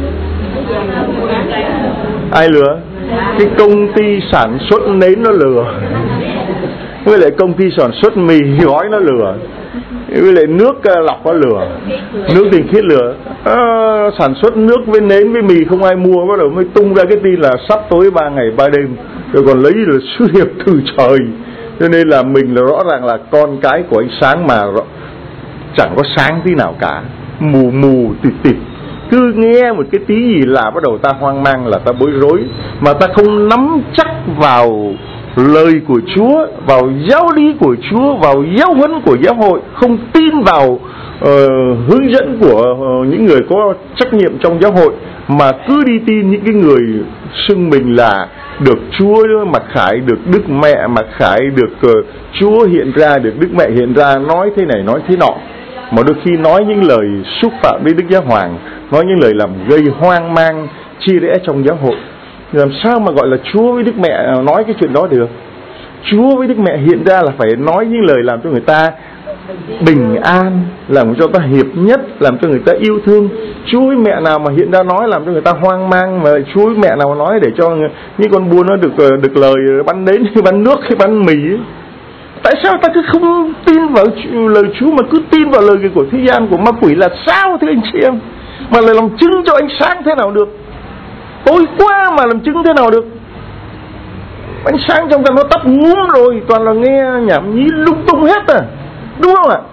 Ai lừa? Cái công ty sản xuất nến nó lừa, với lại công ty sản xuất mì gói nó lừa, với lại nước lọc nó lừa, nước tinh khiết lừa. À, sản xuất nước với nến với mì không ai mua, bắt đầu mới tung ra cái tin là sắp tối ba ngày ba đêm, rồi còn lấy là sứ điệp từ trời. Cho nên là mình là rõ ràng là con cái của ánh sáng mà chẳng có sáng tí nào cả, mù mù tịt tịt, Cứ nghe một cái tí gì là bắt đầu ta hoang mang, là ta bối rối, mà ta không nắm chắc vào lời của Chúa, vào giáo lý của Chúa, vào giáo huấn của giáo hội, không tin vào uh, hướng dẫn của uh, những người có trách nhiệm trong giáo hội, mà cứ đi tin những cái người xưng mình là được Chúa Mặc Khải, được Đức Mẹ Mặc Khải, được uh, Chúa hiện ra, được Đức Mẹ hiện ra, nói thế này nói thế nọ, mà đôi khi nói những lời xúc phạm đến Đức Giáo Hoàng, nói những lời làm gây hoang mang chia rẽ trong giáo hội. Làm sao mà gọi là Chúa với Đức Mẹ nói cái chuyện đó được? Chúa với Đức Mẹ hiện ra là phải nói những lời làm cho người ta bình an, làm cho ta hiệp nhất, làm cho người ta yêu thương. Chúa với mẹ nào mà hiện ra nói làm cho người ta hoang mang, mà Chúa với mẹ nào nói để cho những con buôn nó được được lời bắn đến, bắn nước hay bắn mì ấy. Tại sao ta cứ không tin vào lời Chúa mà cứ tin vào lời của thế gian, của ma quỷ là sao thưa anh chị em? Mà lại làm chứng cho ánh sáng thế nào được? Tối qua mà làm chứng thế nào được? Ánh sáng trong ta nó tắt ngúm rồi, toàn là nghe nhảm nhí lung tung hết à, đúng không ạ?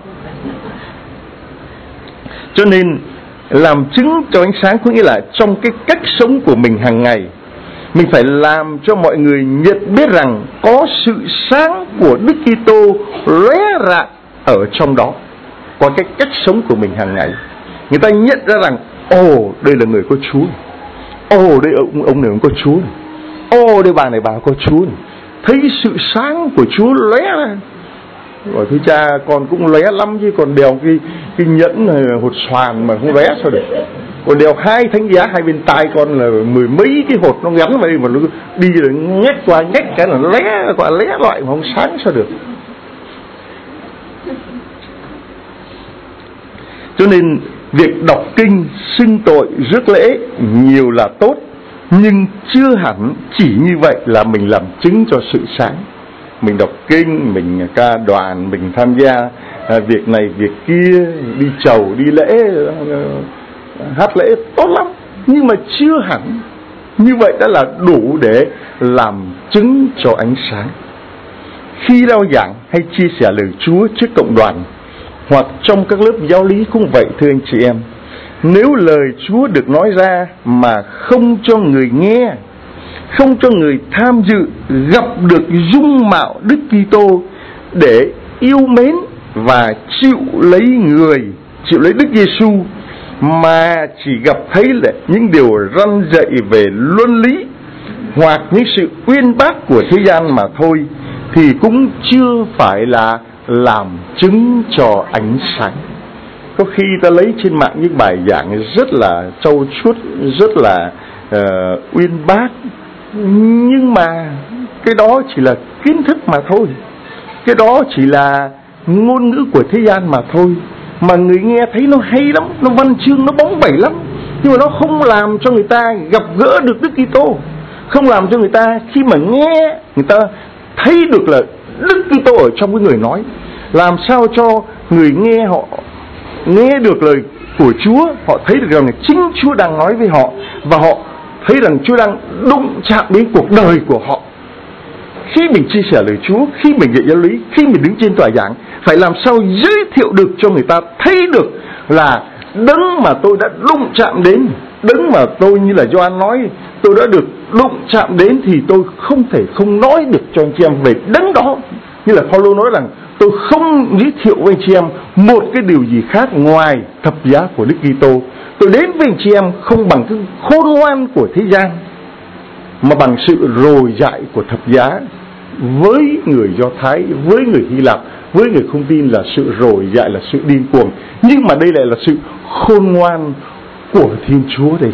Cho nên làm chứng cho ánh sáng có nghĩa là trong cái cách sống của mình hàng ngày, mình phải làm cho mọi người nhận biết rằng có sự sáng của Đức Kitô lóe rạng ở trong đó, qua cái cách sống của mình hàng ngày. Người ta nhận ra rằng ồ, đây là người có Chúa, ồ, đây ông, ông này ông có Chúa, ồ, đây bà này bà có Chúa, thấy sự sáng của Chúa lóe ra. Rồi thưa cha, con cũng lóe lắm chứ, còn đeo cái, cái nhẫn này, hột xoàn mà không lóe sao được. Còn đeo hai thánh giá hai bên tai con là mười mấy cái hột nó gắn vào đây, mà nó đi rồi nhét qua nhét cái là lóe qua lóe loại mà không sáng sao được. Cho nên việc đọc kinh, xưng tội, rước lễ nhiều là tốt, nhưng chưa hẳn chỉ như vậy là mình làm chứng cho sự sáng. Mình đọc kinh, mình ca đoàn, mình tham gia à, việc này việc kia, đi chầu, đi lễ, à, hát lễ tốt lắm, nhưng mà chưa hẳn như vậy đã là đủ để làm chứng cho ánh sáng. Khi rao giảng hay chia sẻ lời Chúa trước cộng đoàn, hoặc trong các lớp giáo lý cũng vậy thưa anh chị em. Nếu lời Chúa được nói ra mà không cho người nghe, không cho người tham dự gặp được dung mạo Đức Kitô để yêu mến và chịu lấy người, chịu lấy Đức Giêsu, mà chỉ gặp thấy là những điều răn dạy về luân lý hoặc những sự uyên bác của thế gian mà thôi, thì cũng chưa phải là làm chứng cho ánh sáng. Có khi ta lấy trên mạng những bài giảng rất là trau chuốt, rất là uh, uyên bác, nhưng mà cái đó chỉ là kiến thức mà thôi, cái đó chỉ là ngôn ngữ của thế gian mà thôi. Mà người nghe thấy nó hay lắm, nó văn chương, nó bóng bẩy lắm, nhưng mà nó không làm cho người ta gặp gỡ được Đức Kitô, không làm cho người ta khi mà nghe, người ta thấy được là Đức Kitô ở trong cái người nói. Làm sao cho người nghe họ nghe được lời của Chúa, họ thấy được rằng chính Chúa đang nói với họ, và họ thấy rằng Chúa đang đụng chạm đến cuộc đời của họ. Khi mình chia sẻ lời Chúa, khi mình dạy giáo lý, khi mình đứng trên tòa giảng, phải làm sao giới thiệu được cho người ta thấy được là đấng mà tôi đã đụng chạm đến, đấng mà tôi như là Gioan nói, tôi đã được đụng chạm đến, thì tôi không thể không nói được cho anh chị em về đấng đó. Như là Phaolô nói rằng tôi không giới thiệu với anh chị em một cái điều gì khác ngoài thập giá của Đức Kitô. Tôi đến với anh chị em không bằng cái khôn ngoan của thế gian, mà bằng sự rồi dại của thập giá. Với người Do Thái, với người Hy Lạp, với người không tin là sự rồi dại, là sự điên cuồng, nhưng mà đây lại là sự khôn ngoan của Thiên Chúa đây.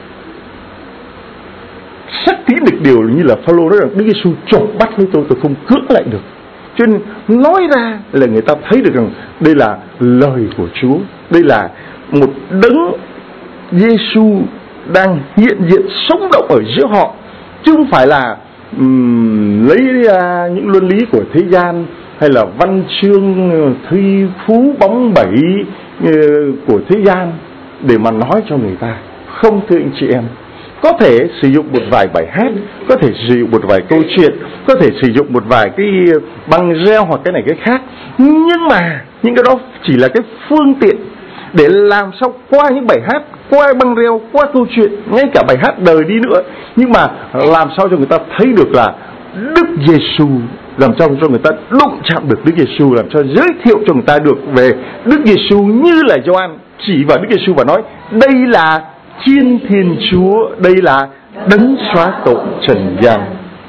Xác tín được điều như là Phaolô nói rằng Đức Giêsu chộp bắt với tôi, tôi không cưỡng lại được. Cho nên nói ra là người ta thấy được rằng đây là lời của Chúa, đây là một đấng Giêsu đang hiện diện sống động ở giữa họ, chứ không phải là um, lấy uh, những luân lý của thế gian, hay là văn chương thi phú bóng bẩy uh, của thế gian để mà nói cho người ta. Không thưa anh chị em, có thể sử dụng một vài bài hát, có thể sử dụng một vài câu chuyện, có thể sử dụng một vài cái băng reo hoặc cái này cái khác, nhưng mà những cái đó chỉ là cái phương tiện để làm sao qua những bài hát, qua băng reo, qua câu chuyện, ngay cả bài hát đời đi nữa, nhưng mà làm sao cho người ta thấy được là Đức Giêsu, làm sao cho người ta đụng chạm được Đức Giêsu, làm sao giới thiệu cho người ta được về Đức Giêsu, như là Gioan chỉ vào Đức Giêsu và nói đây là Chiên Thiên Chúa, đây là đấng xóa tội trần gian.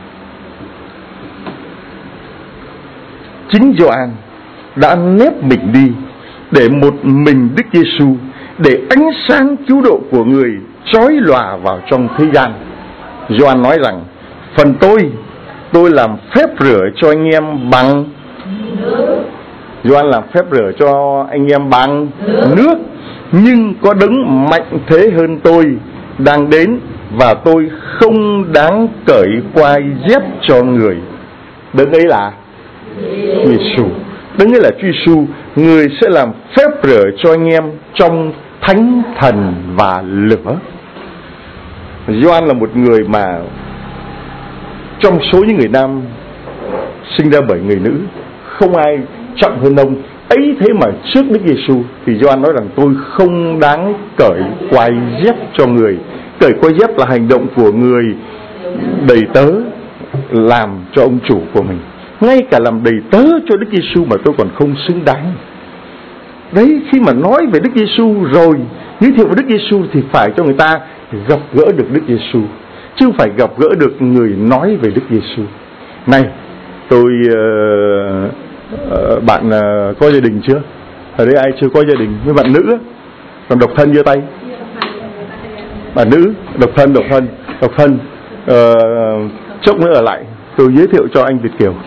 Chính Gioan đã nép mình đi để một mình Đức Giêsu, để ánh sáng cứu độ của người chói lòa vào trong thế gian. Gioan nói rằng phần tôi, tôi làm phép rửa cho anh em bằng Gioan làm phép rửa cho anh em bằng nước, nhưng có đấng mạnh thế hơn tôi đang đến, và tôi không đáng cởi quai dép cho người. Đấng ấy là Giêsu. Đấng ấy là Chúa Giêsu, người sẽ làm phép rửa cho anh em trong thánh thần và lửa. Gioan là một người mà trong số những người nam sinh ra bởi người nữ, không ai trọng hơn ông ấy. Thế mà trước Đức Giêsu thì Gioan nói rằng tôi không đáng cởi quai dép cho người. Cởi quai dép là hành động của người đầy tớ làm cho ông chủ của mình. Ngay cả làm đầy tớ cho Đức Giêsu mà tôi còn không xứng đáng. Đấy, khi mà nói về Đức Giêsu rồi, giới thiệu về Đức Giêsu thì phải cho người ta gặp gỡ được Đức Giêsu, chứ không phải gặp gỡ được người nói về Đức Giêsu. Này, tôi uh, uh, bạn uh, có gia đình chưa? Ở đây ai chưa có gia đình? Với bạn nữ, còn độc thân giơ tay. Bạn nữ, độc thân, độc thân, độc thân. Uh, chốc nữa ở lại, tôi giới thiệu cho anh Việt Kiều.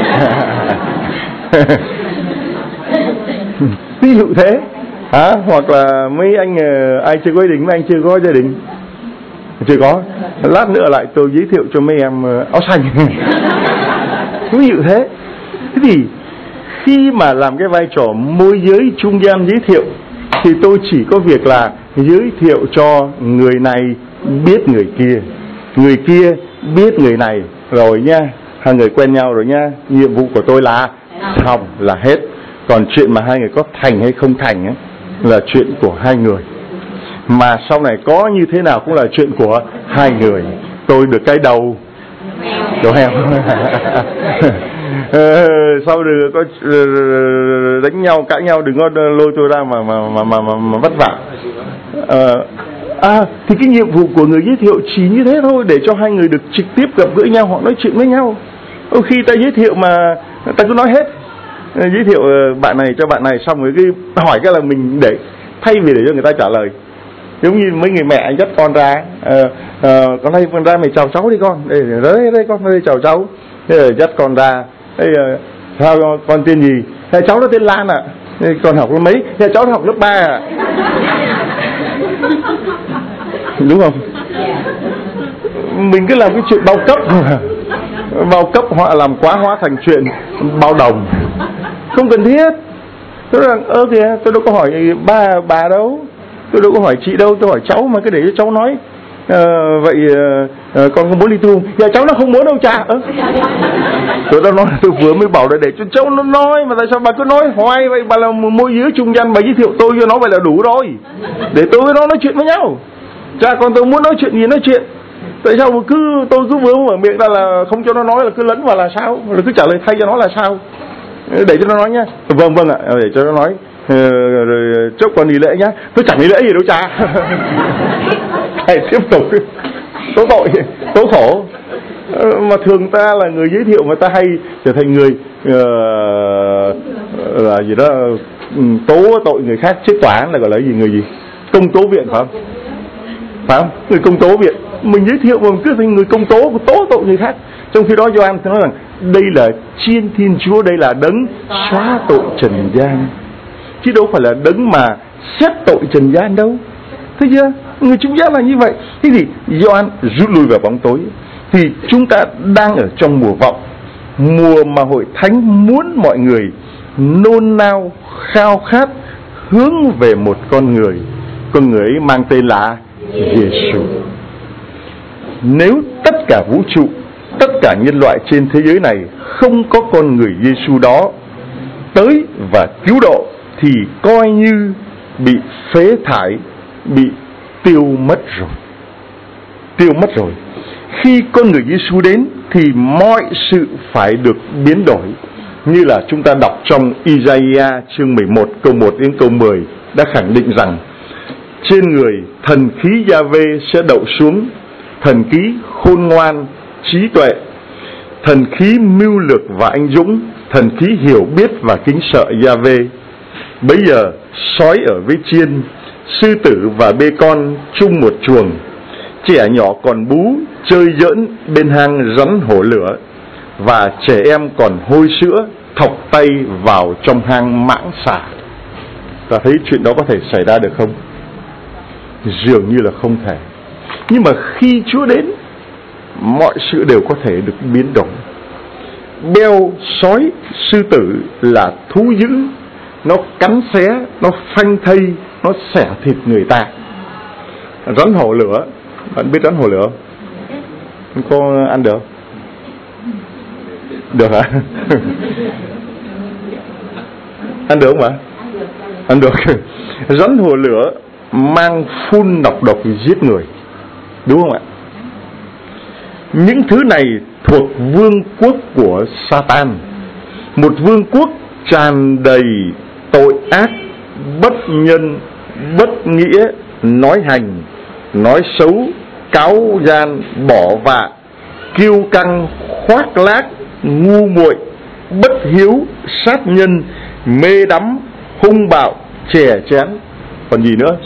Ví dụ thế, à, hoặc là mấy anh uh, ai chưa có gia đình, mấy anh chưa có gia đình, chưa có, lát nữa lại tôi giới thiệu cho mấy em uh, áo xanh. Ví dụ thế. Thế thì khi mà làm cái vai trò môi giới trung gian giới thiệu, thì tôi chỉ có việc là giới thiệu cho người này biết người kia, người kia biết người này rồi nha, hai người quen nhau rồi nha. Nhiệm vụ của tôi là xong, là hết. Còn chuyện mà hai người có thành hay không thành ấy, là chuyện của hai người. Mà sau này có như thế nào cũng là chuyện của hai người. Tôi được cái đầu đầu heo. ờ, sau được có đánh nhau, cãi nhau, đừng có lôi tôi ra mà mà mà mà, mà, mà vất vả. Ờ, à thì cái nhiệm vụ của người giới thiệu chỉ như thế thôi, để cho hai người được trực tiếp gặp gỡ nhau, họ nói chuyện với nhau. Đôi khi ta giới thiệu mà ta cứ nói hết, giới thiệu bạn này cho bạn này, xong rồi cái hỏi cái là mình để thay vì để cho người ta trả lời. Giống như mấy người mẹ dắt con ra, ờ, ờ, con đây con ra mày chào cháu đi con, đây đây, đây con đây chào cháu, thế rồi dắt con ra, đây sao con tên gì? Thế cháu nó tên Lan ạ. À. Con học lớp mấy? Thế cháu nó học lớp ba ạ. À. Đúng không? Mình cứ làm cái chuyện bao cấp, bao cấp họ làm quá hóa thành chuyện bao đồng, không cần thiết. Tôi rằng ơ kìa, tôi đâu có hỏi ba bà đâu, tôi đâu có hỏi chị đâu, tôi hỏi cháu mà cứ để cho cháu nói. À, vậy à, con có muốn đi tu? Dạ cháu nó không muốn đâu cha. Ơ, tôi đã nói, tôi vừa mới bảo là để cho cháu nó nói, mà tại sao bà cứ nói hoài vậy? Bà là môi giới trung gian, bà giới thiệu tôi cho nó vậy là đủ rồi, để tôi với nó nói chuyện với nhau. Cha con tôi muốn nói chuyện gì nói chuyện, tại sao mà cứ tôi cứ vừa mở miệng ra là không cho nó nói, là cứ lấn vào là sao, là cứ trả lời thay cho nó là sao? Để cho nó nói nhá. Vâng vâng ạ, để cho nó nói. Ờ, rồi chốc còn nghỉ lễ nhá. Tôi chẳng nghỉ lễ gì đâu cha. Thầy tiếp tục tố tội, tố khổ. Ờ, mà thường ta là người giới thiệu mà ta hay trở thành người uh, là gì đó tố tội người khác trước tòa án, là gọi là gì, người gì, công tố viện phải không? Phải không? Người công tố viện. Mình giới thiệu mà mình cứ thành người công tố, tố tội người khác. Trong khi đó Gioan nói rằng đây là Chiên Thiên Chúa, đây là đấng xóa tội trần gian, chứ đâu phải là đấng mà xét tội trần gian đâu. Thấy chưa? Người trung gian là như vậy. Thế thì Gioan rút lui vào bóng tối. Thì chúng ta đang ở trong mùa vọng, mùa mà hội thánh muốn mọi người nôn nao, khao khát, hướng về một con người. Con người ấy mang tên là Giêsu. Nếu tất cả vũ trụ, tất cả nhân loại trên thế giới này không có con người Giêsu đó tới và cứu độ, thì coi như bị phế thải, bị tiêu mất rồi. Tiêu mất rồi. Khi con người Giêsu đến thì mọi sự phải được biến đổi. Như là chúng ta đọc trong Isaiah chương mười một câu một đến câu mười đã khẳng định rằng trên người thần khí Giê-hô-va sẽ đậu xuống, thần khí khôn ngoan, trí tuệ, thần khí mưu lược và anh dũng, thần khí hiểu biết và kính sợ Giê-hô-va. Bấy giờ sói ở với chiên, sư tử và bê con chung một chuồng, trẻ nhỏ còn bú chơi giỡn bên hang rắn hổ lửa, và trẻ em còn hôi sữa thọc tay vào trong hang mãng xà. Ta thấy chuyện đó có thể xảy ra được không? Dường như là không thể. Nhưng mà khi Chúa đến, mọi sự đều có thể được biến đổi. Beo, sói, sư tử là thú dữ, nó cắn xé, nó phanh thây, nó xẻ thịt người ta. Rắn hổ lửa, bạn biết rắn hổ lửa không? Có ăn được? Được hả? Ăn được không ạ? Ăn được. Rắn hổ lửa mang phun nọc độc giết người, đúng không ạ? Những thứ này thuộc vương quốc của Satan, một vương quốc tràn đầy tội ác, bất nhân, bất nghĩa, nói hành, nói xấu, cáu gian, bỏ vạ, kiêu căng, khoác lác, ngu muội, bất hiếu, sát nhân, mê đắm, hung bạo, chè chén. Còn gì nữa?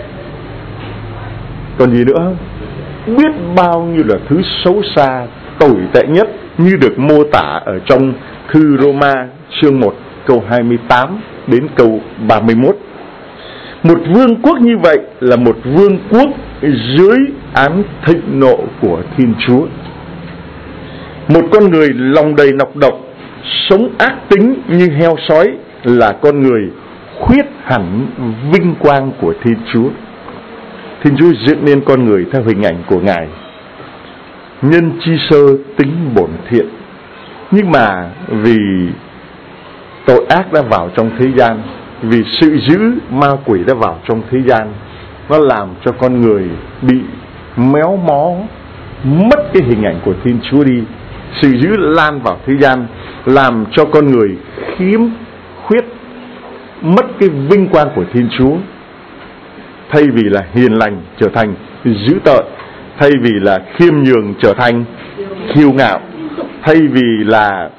Còn gì nữa? Biết bao nhiêu là thứ xấu xa, tồi tệ nhất như được mô tả ở trong thư Roma chương một câu hai mươi tám đến câu ba mươi mốt. Một vương quốc như vậy là một vương quốc dưới án thịnh nộ của Thiên Chúa. Một con người lòng đầy nọc độc, sống ác tính như heo sói là con người khuyết hẳn vinh quang của Thiên Chúa. Thiên Chúa dựng nên con người theo hình ảnh của Ngài, nhân chi sơ tính bổn thiện. Nhưng mà vì tội ác đã vào trong thế gian, vì sự dữ ma quỷ đã vào trong thế gian, nó làm cho con người bị méo mó, mất cái hình ảnh của Thiên Chúa đi. Sự dữ lan vào thế gian, làm cho con người khiếm khuyết, mất cái vinh quang của Thiên Chúa. Thay vì là hiền lành trở thành dữ tợn, thay vì là khiêm nhường trở thành kiêu ngạo, thay vì là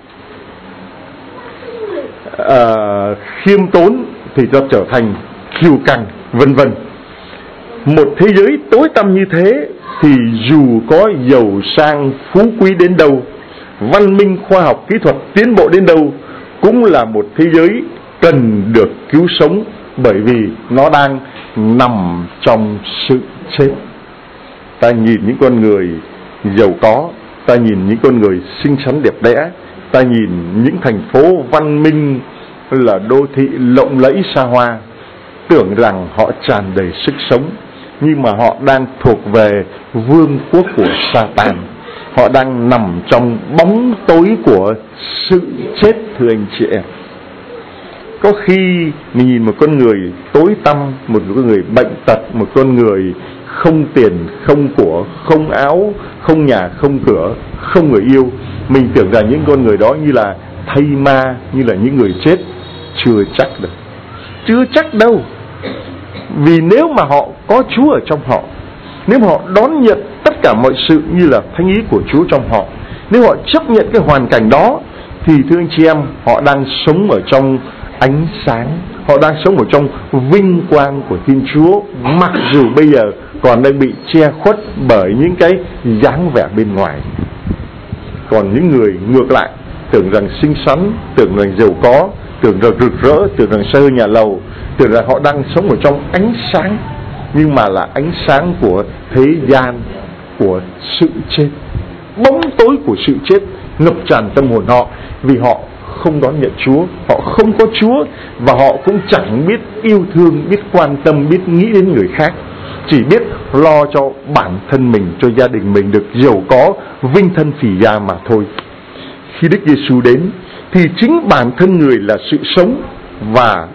uh, khiêm tốn thì nó trở thành kiêu căng, vân vân. Một thế giới tối tăm như thế thì dù có giàu sang phú quý đến đâu, văn minh khoa học kỹ thuật tiến bộ đến đâu, cũng là một thế giới cần được cứu sống, bởi vì nó đang nằm trong sự chết. Ta nhìn những con người giàu có, ta nhìn những con người xinh xắn đẹp đẽ, ta nhìn những thành phố văn minh là đô thị lộng lẫy xa hoa, tưởng rằng họ tràn đầy sức sống, nhưng mà họ đang thuộc về vương quốc của Satan. Họ đang nằm trong bóng tối của sự chết, thưa anh chị em. Có khi mình nhìn một con người tối tăm, một con người bệnh tật, một con người không tiền, không của, không áo, không nhà, không cửa, không người yêu, mình tưởng rằng những con người đó như là thây ma, như là những người chết. Chưa chắc đâu, chưa chắc đâu. Vì nếu mà họ có Chúa ở trong họ, nếu họ đón nhận tất cả mọi sự như là thánh ý của Chúa trong họ, nếu họ chấp nhận cái hoàn cảnh đó, thì thưa anh chị em, họ đang sống ở trong ánh sáng, họ đang sống ở trong vinh quang của Thiên Chúa, mặc dù bây giờ còn đang bị che khuất bởi những cái dáng vẻ bên ngoài. Còn những người ngược lại, tưởng rằng xinh xắn, tưởng rằng giàu có, tưởng rằng rực rỡ, tưởng rằng xây nhà lầu, tưởng rằng họ đang sống ở trong ánh sáng, nhưng mà là ánh sáng của thế gian, của sự chết. Bóng tối của sự chết ngập tràn tâm hồn họ, vì họ không đón nhận Chúa, họ không có Chúa, và họ cũng chẳng biết yêu thương, biết quan tâm, biết nghĩ đến người khác, chỉ biết lo cho bản thân mình, cho gia đình mình được giàu có, vinh thân phì gia mà thôi. Khi Đức Giêsu đến thì chính bản thân người là sự sống, và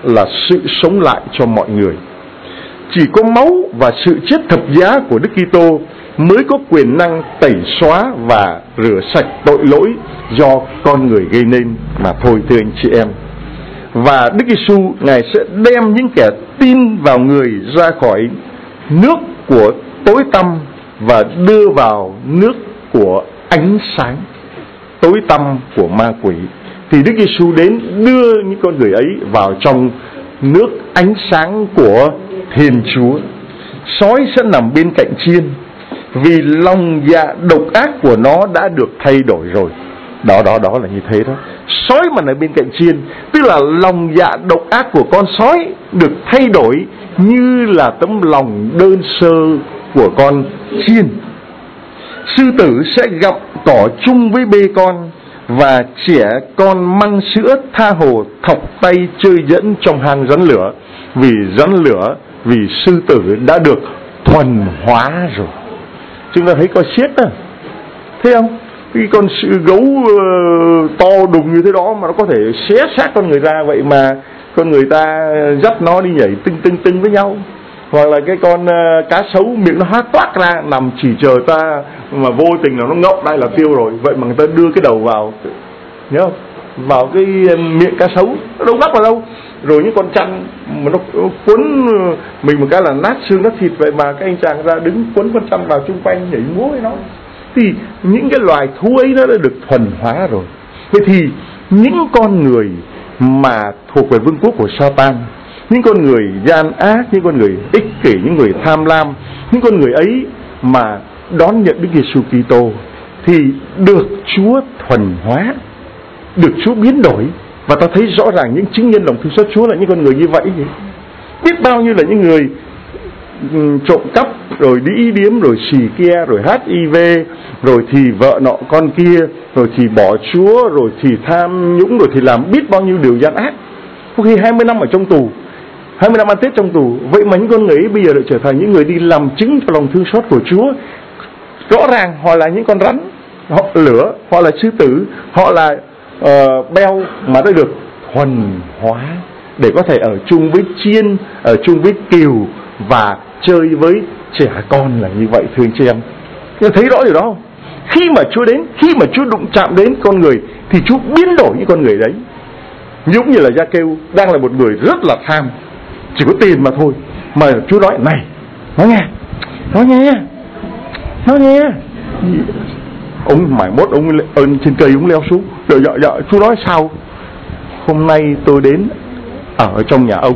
là sự sống lại cho mọi người. Chỉ có máu và sự chết thập giá của Đức Kitô mới có quyền năng tẩy xóa và rửa sạch tội lỗi do con người gây nên mà thôi, thưa anh chị em. Và Đức Giêsu Ngài sẽ đem những kẻ tin vào người ra khỏi nước của tối tăm và đưa vào nước của ánh sáng tối tăm của ma quỷ. Thì Đức Giêsu đến đưa những con người ấy vào trong nước ánh sáng của Thiên Chúa. Sói sẽ nằm bên cạnh chiên, vì lòng dạ độc ác của nó đã được thay đổi rồi. Đó đó đó là như thế đó. Sói mà ở bên cạnh chiên, tức là lòng dạ độc ác của con sói được thay đổi như là tấm lòng đơn sơ của con chiên. Sư tử sẽ gặm cỏ chung với bê con, và trẻ con măng sữa tha hồ thọc tay chơi dẫn trong hang rắn lửa. Vì rắn lửa, vì sư tử đã được thuần hóa rồi. Chúng ta thấy con xiết đó, thấy không? Cái con sự gấu uh, to đùng như thế đó mà nó có thể xé xác con người ra, vậy mà con người ta dắt nó đi nhảy tưng tưng tưng với nhau. Hoặc là cái con uh, cá sấu miệng nó há toát ra, nằm chỉ chờ ta mà vô tình là nó ngọng đây là tiêu rồi. Vậy mà người ta đưa cái đầu vào, nhớ không? Vào cái miệng cá sấu, nó đâu ngóc vào đâu. Rồi những con chăn mà nó cuốn mình một cái là nát xương nát thịt, vậy mà các anh chàng ra đứng cuốn con chăn vào chung quanh nhảy múa với nó. Thì những cái loài thú ấy nó đã được thuần hóa rồi. Vậy thì những con người mà thuộc về vương quốc của Satan, những con người gian ác, những con người ích kỷ, những người tham lam, những con người ấy mà đón nhận Đức Giêsu Kitô thì được Chúa thuần hóa, được Chúa biến đổi. Và ta thấy rõ ràng những chứng nhân lòng thương xót Chúa là những con người như vậy. Biết bao nhiêu là những người trộm cắp, rồi đi điếm, rồi xì ke, rồi hát i vê, rồi thì vợ nọ con kia, rồi thì bỏ Chúa, rồi thì tham nhũng, rồi thì làm biết bao nhiêu điều gian ác. Có khi hai mươi năm ở trong tù, hai mươi năm ăn Tết trong tù. Vậy mà những con người ấy bây giờ lại trở thành những người đi làm chứng cho lòng thương xót của Chúa. Rõ ràng họ là những con rắn, họ lửa, họ là sư tử, họ là uh, beo mà đã được thuần hóa để có thể ở chung với chiên, ở chung với cừu và chơi với trẻ con là như vậy, thưa anh chị em. Nhưng thấy rõ điều đó không? Khi mà Chúa đến, khi mà Chúa đụng chạm đến con người thì Chúa biến đổi những con người đấy. Giống như là Gia-kêu đang là một người rất là tham, chỉ có tiền mà thôi, mà Chúa nói này, nói nghe, nói nghe, nói nghe. Ông mải mốt ông ơn trên cây ông leo xuống. Rồi dạ dạ Chúa nói sao? Hôm nay tôi đến ở trong nhà ông.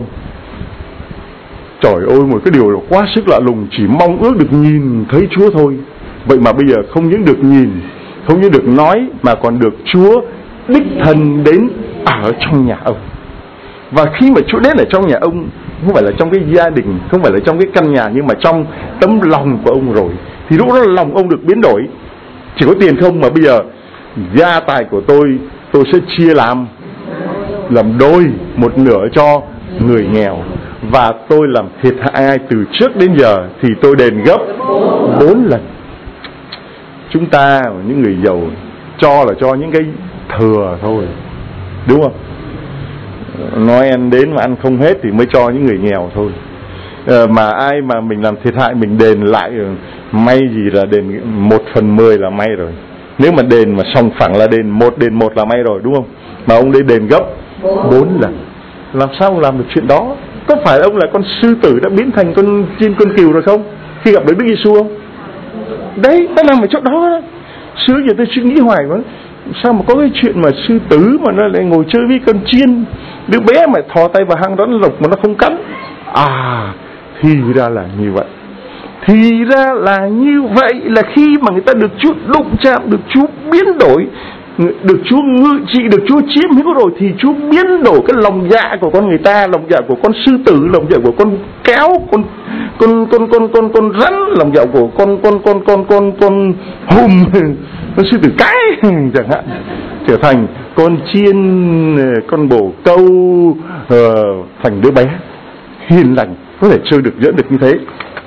Trời ơi, một cái điều quá sức lạ lùng, chỉ mong ước được nhìn thấy Chúa thôi. Vậy mà bây giờ không những được nhìn, không những được nói, mà còn được Chúa đích thân đến ở trong nhà ông. Và khi mà Chúa đến ở trong nhà ông, không phải là trong cái gia đình, không phải là trong cái căn nhà, nhưng mà trong tấm lòng của ông rồi, thì lúc đó lòng ông được biến đổi. Chỉ có tiền không mà bây giờ gia tài của tôi, tôi sẽ chia làm làm đôi, một nửa cho người nghèo. Và tôi làm thiệt hại ai từ trước đến giờ thì tôi đền gấp bốn lần. Chúng ta những người giàu cho là cho những cái thừa thôi, đúng không? Nói ăn đến mà ăn không hết thì mới cho những người nghèo thôi. à, Mà ai mà mình làm thiệt hại mình đền lại, may gì là đền một phần mười là may rồi. Nếu mà đền mà sòng phẳng là đền một đền một là may rồi, đúng không? Mà ông đây đền gấp bốn lần. Làm sao ông làm được chuyện đó? Có phải ông là con sư tử đã biến thành con chim con cừu rồi không? Khi gặp đến Đức Giêsu không? Đấy, nó nằm ở chỗ đó đó. Xưa giờ tôi suy nghĩ hoài quá, sao mà có cái chuyện mà sư tử mà nó lại ngồi chơi với con chiên, đứa bé mà thò tay vào hang rắn lục mà nó không cắn. À, thì ra là như vậy. Thì ra là như vậy, là khi mà người ta được Chúa đụng chạm, được Chúa biến đổi, được Chúa ngự trị, được Chúa chiếm hữu rồi, thì Chúa biến đổi cái lòng dạ của con người ta, lòng dạ của con sư tử, lòng dạ của con kéo, con con con con con con rắn, lòng dạ của con con con con con con hùng, con sư tử cái chẳng hạn, trở thành con chiên, con bồ câu, uh, thành đứa bé hiền lành, có thể chơi được, dẫn được như thế.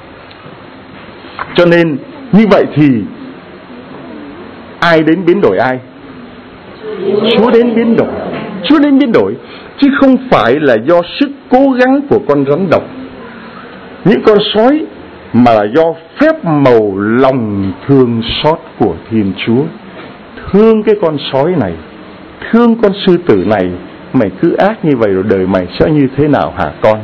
Cho nên như vậy thì ai đến biến đổi ai? Chúa đến biến đổi. Chúa đến biến đổi, chứ không phải là do sức cố gắng của con rắn độc, những con sói, mà là do phép màu lòng thương xót của Thiên Chúa. Thương cái con sói này, thương con sư tử này, mày cứ ác như vậy rồi đời mày sẽ như thế nào hả con?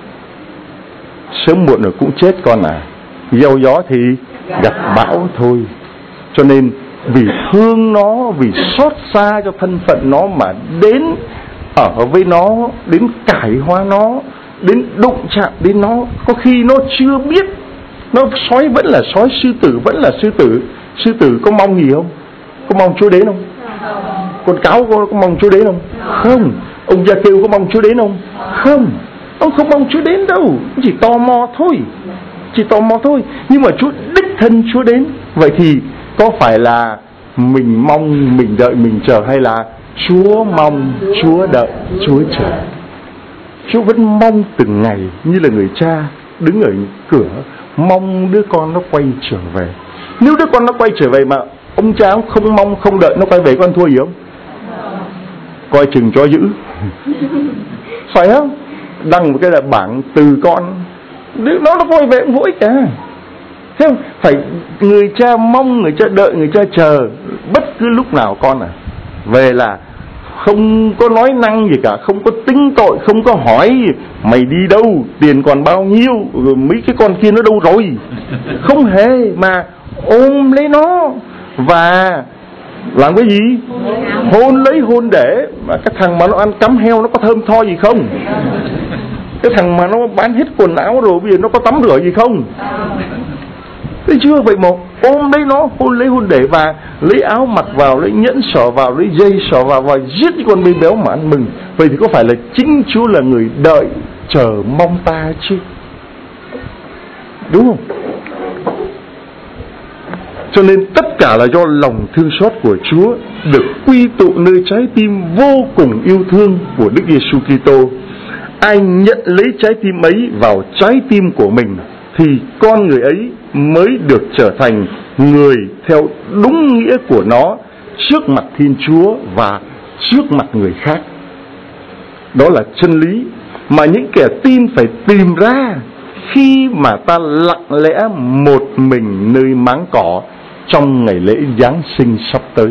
Sớm muộn rồi cũng chết con à. Gieo gió thì gặp bão thôi. Cho nên vì thương nó, vì xót xa cho thân phận nó mà đến ở với nó, đến cải hóa nó, đến đụng chạm đến nó. Có khi nó chưa biết, nó sói vẫn là sói, sư tử vẫn là sư tử. Sư tử có mong gì không? Có mong Chúa đến không? Con cáo có, có mong Chúa đến không? Không. Ông Gia Kêu có mong Chúa đến không? Không. Ông không mong Chúa đến đâu, chỉ tò mò thôi, chỉ tò mò thôi. Nhưng mà Chúa đích thân Chúa đến. Vậy thì có phải là mình mong, mình đợi, mình chờ, hay là Chúa mong, Chúa đợi, Chúa chờ? Chúa vẫn mong từng ngày, như là người cha đứng ở cửa mong đứa con nó quay trở về. Nếu đứa con nó quay trở về mà ông cha không mong, không đợi nó quay về, con thua gì không? Coi chừng cho dữ. Phải không? Đăng một cái là bảng từ con, nó nó quay về cũng vội cả. Thế không? Phải người cha mong, người cha đợi, người cha chờ. Bất cứ lúc nào con à về là không có nói năng gì cả, không có tính tội, không có hỏi mày đi đâu, tiền còn bao nhiêu, rồi mấy cái con kia nó đâu rồi. Không hề, mà ôm lấy nó và làm cái gì? Hôn lấy hôn để. Mà cái thằng mà nó ăn cắm heo nó có thơm tho gì không? Cái thằng mà nó bán hết quần áo rồi bây giờ nó có tắm rửa gì không? Thấy chưa? Vậy mà ôm lấy nó, hôn lấy hôn để, và lấy áo mặc vào, lấy nhẫn xỏ vào, lấy dây xỏ vào, và giết cái con bê béo mà ăn mừng. Vậy thì có phải là chính Chúa là người đợi chờ mong ta chứ? Đúng không? Cho nên tất cả là do lòng thương xót của Chúa được quy tụ nơi trái tim vô cùng yêu thương của Đức Giêsu Kitô. Ai nhận lấy trái tim ấy vào trái tim của mình thì con người ấy mới được trở thành người theo đúng nghĩa của nó trước mặt Thiên Chúa và trước mặt người khác. Đó là chân lý mà những kẻ tin phải tìm ra khi mà ta lặng lẽ một mình nơi máng cỏ trong ngày lễ Giáng sinh sắp tới.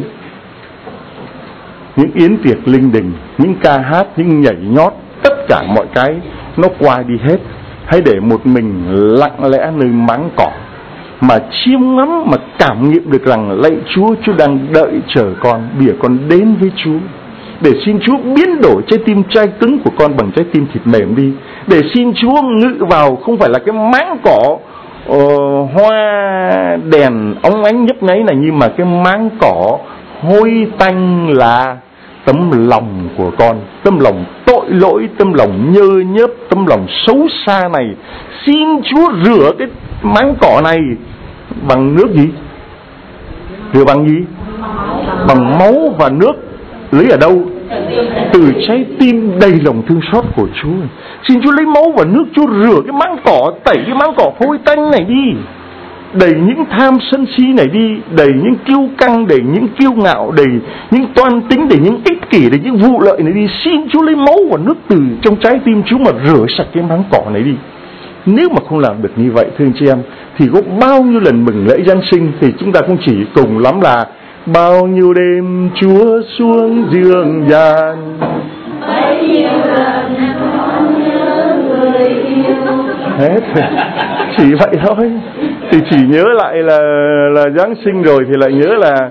Những yến tiệc linh đình, những ca hát, những nhảy nhót, tất cả mọi cái nó qua đi hết. Hãy để một mình lặng lẽ nơi máng cỏ mà chiêm ngắm, mà cảm nghiệm được rằng lạy Chúa, Chúa đang đợi chờ con, bỉa con đến với Chúa. Để xin Chúa biến đổi trái tim chai cứng của con bằng trái tim thịt mềm đi. Để xin Chúa ngự vào không phải là cái máng cỏ uh, hoa đèn óng ánh nhấp nháy này, nhưng mà cái máng cỏ hôi tanh là tấm lòng của con, tấm lòng tội lỗi, tấm lòng nhơ nhớp, tấm lòng xấu xa này. Xin Chúa rửa cái máng cỏ này bằng nước gì? Rửa bằng gì? Bằng máu và nước. Lấy ở đâu? Từ trái tim đầy lòng thương xót của Chúa. Xin Chúa lấy máu và nước Chúa rửa cái máng cỏ, tẩy cái máng cỏ hôi tanh này đi, đẩy những tham sân si này đi, đẩy những kiêu căng, đẩy những kiêu ngạo, đẩy những toan tính, đẩy những ích kỷ, đẩy những vụ lợi này đi. Xin Chúa lấy máu và nước từ trong trái tim Chúa mà rửa sạch cái máng cỏ này đi. Nếu mà không làm được như vậy, thưa anh chị em, thì có bao nhiêu lần mừng lễ Giáng sinh thì chúng ta cũng chỉ cùng lắm là bao nhiêu đêm Chúa xuống dương gian, bấy nhiêu lần con nhớ người yêu. Hết, chỉ vậy thôi. Thì chỉ nhớ lại là là Giáng sinh rồi thì lại nhớ là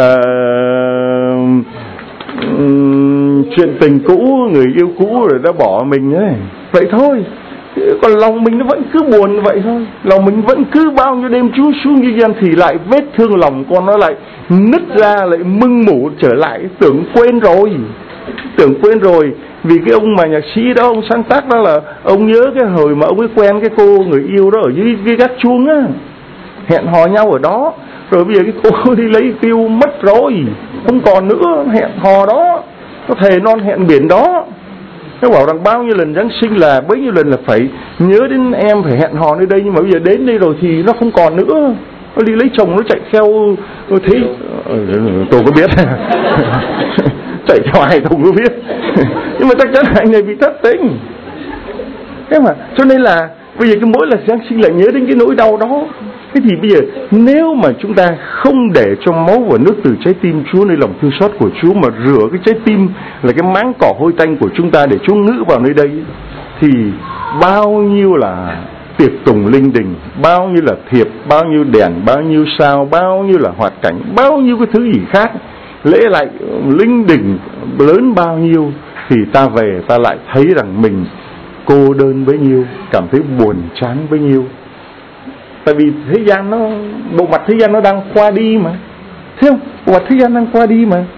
uh, um, chuyện tình cũ, người yêu cũ rồi đã bỏ mình ấy. Vậy thôi. Còn lòng mình nó vẫn cứ buồn vậy thôi. Lòng mình vẫn cứ bao nhiêu đêm Chúa xuống như gian, thì lại vết thương lòng con nó lại nứt ra, lại mưng mủ trở lại. Tưởng quên rồi, tưởng quên rồi. Vì cái ông mà nhạc sĩ đó, ông sáng tác đó, là ông nhớ cái hồi mà ông ấy quen cái cô người yêu đó ở dưới cái gác chuông á, hẹn hò nhau ở đó. Rồi bây giờ cái cô đi lấy tiêu mất rồi, không còn nữa hẹn hò đó, có thề non hẹn biển đó. Nó bảo rằng bao nhiêu lần Giáng sinh là bấy nhiêu lần là phải nhớ đến em, phải hẹn hò nơi đây. Nhưng mà bây giờ đến đây rồi thì nó không còn nữa. Nó đi lấy chồng, nó chạy theo thế. Tôi có biết. chạy theo ai tôi không biết. Nhưng mà chắc chắn là anh này bị thất tình. Thế mà cho nên là bây giờ cái mỗi lần Giáng sinh lại nhớ đến cái nỗi đau đó. Thế thì bây giờ nếu mà chúng ta không để cho máu và nước từ trái tim Chúa nơi lòng thương xót của Chúa mà rửa cái trái tim là cái máng cỏ hôi tanh của chúng ta để Chúa ngự vào nơi đây, thì bao nhiêu là tiệc tùng linh đình, bao nhiêu là thiệp, bao nhiêu đèn, bao nhiêu sao, bao nhiêu là hoạt cảnh, bao nhiêu cái thứ gì khác, lễ lại linh đình lớn bao nhiêu, thì ta về ta lại thấy rằng mình cô đơn bấy nhiêu, cảm thấy buồn chán bấy nhiêu. Tại vì thế gian nó, bộ mặt thế gian nó đang qua đi mà, thấy không? Bộ mặt thế gian đang qua đi mà.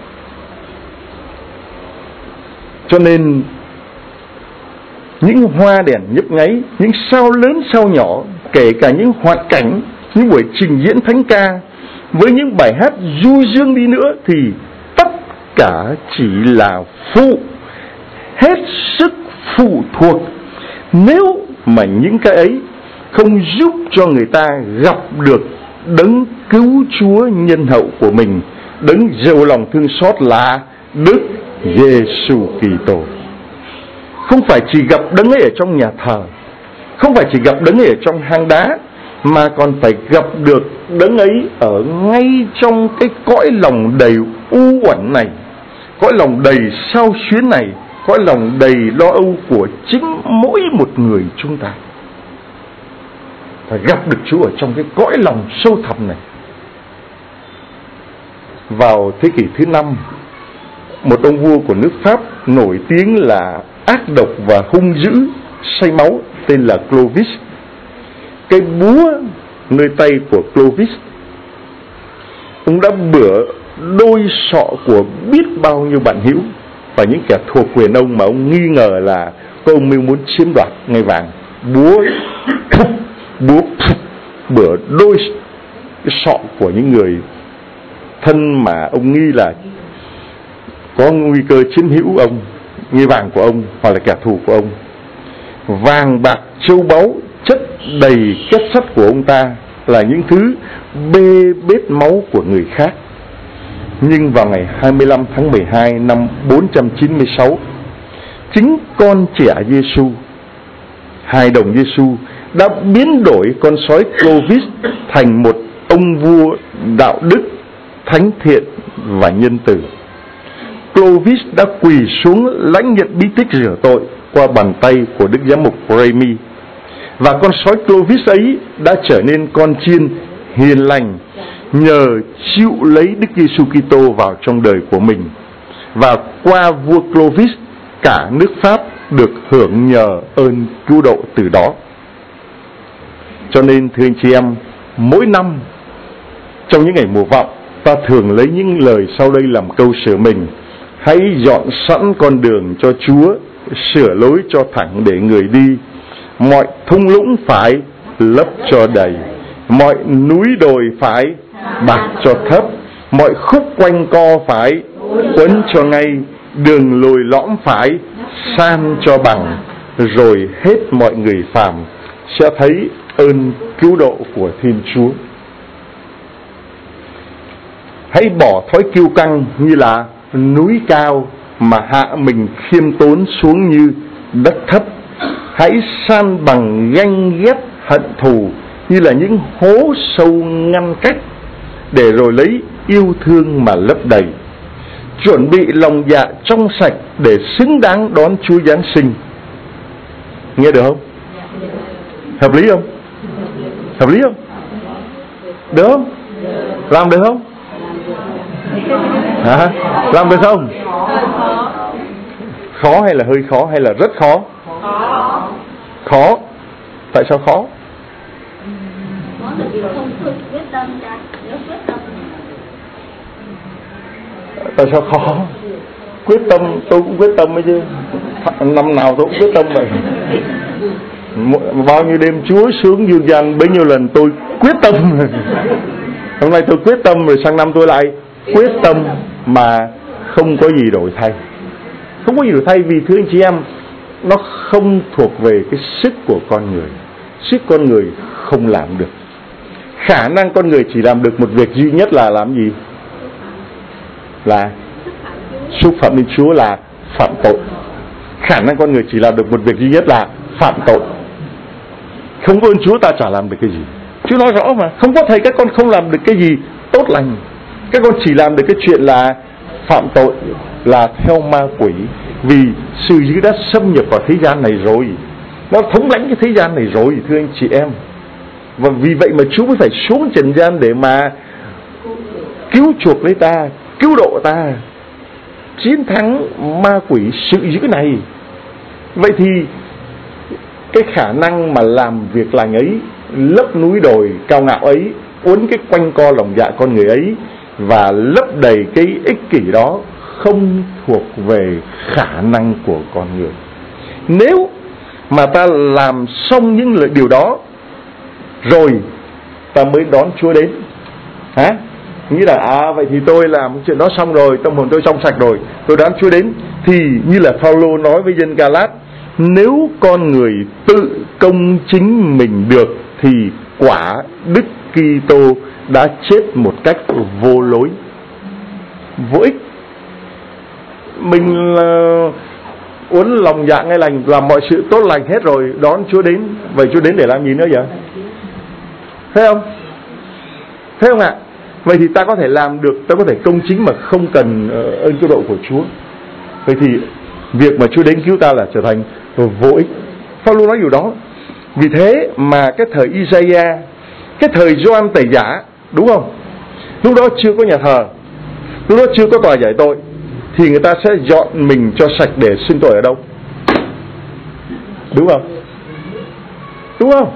Cho nên những hoa đèn nhấp nháy, những sao lớn sao nhỏ, kể cả những hoạt cảnh, những buổi trình diễn thánh ca, với những bài hát du dương đi nữa, thì tất cả chỉ là phụ, hết sức phụ thuộc. Nếu mà những cái ấy không giúp cho người ta gặp được đấng cứu Chúa nhân hậu của mình, đấng giàu lòng thương xót là Đức Giêsu Kitô. Không phải chỉ gặp đấng ấy ở trong nhà thờ, không phải chỉ gặp đấng ấy ở trong hang đá, mà còn phải gặp được đấng ấy ở ngay trong cái cõi lòng đầy u uẩn này, cõi lòng đầy sao xuyến này, cõi lòng đầy lo âu của chính mỗi một người chúng ta. Phải gặp được Chúa ở trong cái cõi lòng sâu thẳm này. Vào thế kỷ thứ năm, một ông vua của nước Pháp nổi tiếng là ác độc và hung dữ, say máu, tên là Clovis. Cái búa nơi tay của Clovis, ông đã bửa đôi sọ của biết bao nhiêu bạn hữu và những kẻ thuộc quyền ông mà ông nghi ngờ là có ông mưu muốn chiếm đoạt ngai vàng. Búa phúc, búa phúc, bửa đôi cái sọ của những người thân mà ông nghi là có nguy cơ chiếm hữu ông, ngai vàng của ông hoặc là kẻ thù của ông. Vàng bạc châu báu chất đầy két sắt của ông ta là những thứ bê bết máu của người khác. Nhưng vào ngày hai mươi lăm tháng mười hai năm bốn trăm chín mươi sáu, chính con trẻ Giêsu, hài đồng Giêsu, đã biến đổi con sói Clovis thành một ông vua đạo đức, thánh thiện và nhân từ. Clovis đã quỳ xuống lãnh nhận bí tích rửa tội qua bàn tay của Đức Giám mục Remy, và con sói Clovis ấy đã trở nên con chiên hiền lành nhờ chịu lấy Đức Giêsu Kitô vào trong đời của mình. Và qua vua Clovis, cả nước Pháp được hưởng nhờ ơn cứu độ từ đó. Cho nên thưa anh chị em, mỗi năm trong những ngày mùa vọng, ta thường lấy những lời sau đây làm câu sửa mình. Hãy dọn sẵn con đường cho Chúa, sửa lối cho thẳng để người đi. Mọi thung lũng phải lấp cho đầy, mọi núi đồi phải bạc cho thấp, mọi khúc quanh co phải quấn cho ngay, đường lồi lõm phải san cho bằng, rồi hết mọi người phàm sẽ thấy ơn cứu độ của Thiên Chúa. Hãy bỏ thói kiêu căng như là núi cao, mà hạ mình khiêm tốn xuống như đất thấp. Hãy san bằng ganh ghét hận thù như là những hố sâu ngăn cách, để rồi lấy yêu thương mà lấp đầy. Chuẩn bị lòng dạ trong sạch để xứng đáng đón Chúa Giáng sinh. Nghe được không? Hợp lý không? Hợp lý không? Được không? Làm được không? Hả? Làm được không? Khó hay là hơi khó hay là rất khó? Khó. Tại sao khó? Tại sao khó? Quyết tâm, tôi cũng quyết tâm ấy chứ. Năm nào tôi cũng quyết tâm vậy. Bao nhiêu đêm Chúa sướng dương gian bấy nhiêu lần tôi quyết tâm. Hôm nay tôi quyết tâm rồi sang năm tôi lại quyết tâm, mà không có gì đổi thay. Không có gì đổi thay vì thưa anh chị em, nó không thuộc về cái sức của con người. Sức con người không làm được. Khả năng con người chỉ làm được một việc duy nhất là làm gì? Là xúc phạm đến Chúa là phạm tội. Khả năng con người chỉ làm được một việc duy nhất là phạm tội. Không có ơn Chúa ta chả làm được cái gì. Chúa nói rõ mà, không có thầy các con không làm được cái gì tốt lành. Các con chỉ làm được cái chuyện là phạm tội, là theo ma quỷ. Vì sự dữ đã xâm nhập vào thế gian này rồi, nó thống lãnh cái thế gian này rồi, thưa anh chị em. Và vì vậy mà Chúa mới phải xuống trần gian để mà cứu chuộc lấy ta, cứu độ ta, chiến thắng ma quỷ sự dữ này. Vậy thì cái khả năng mà làm việc lành ấy, lấp núi đồi cao ngạo ấy, uốn cái quanh co lòng dạ con người ấy và lấp đầy cái ích kỷ đó không thuộc về khả năng của con người. Nếu mà ta làm xong những điều đó rồi ta mới đón Chúa đến, hả? Nghĩ là à vậy thì tôi làm chuyện đó xong rồi, tâm hồn tôi trong sạch rồi, tôi đón Chúa đến. Thì như là Phaolô nói với dân Ga-lát, nếu con người tự công chính mình được thì quả Đức Kitô đã chết một cách vô lối, vô ích. Mình là uốn lòng dạ ngay lành, làm mọi sự tốt lành hết rồi, đón Chúa đến. Vậy Chúa đến để làm gì nữa vậy? Thấy không? Thấy không ạ? Vậy thì ta có thể làm được, ta có thể công chính mà không cần ơn cứu độ của Chúa. Vậy thì việc mà Chúa đến cứu ta là trở thành vô ích. Phaolô nói điều đó. Vì thế mà cái thời Isaiah, cái thời Gioan Tẩy Giả, đúng không? Lúc đó chưa có nhà thờ, lúc đó chưa có tòa giải tội, thì người ta sẽ dọn mình cho sạch để xưng tội ở đâu? Đúng không? Đúng không?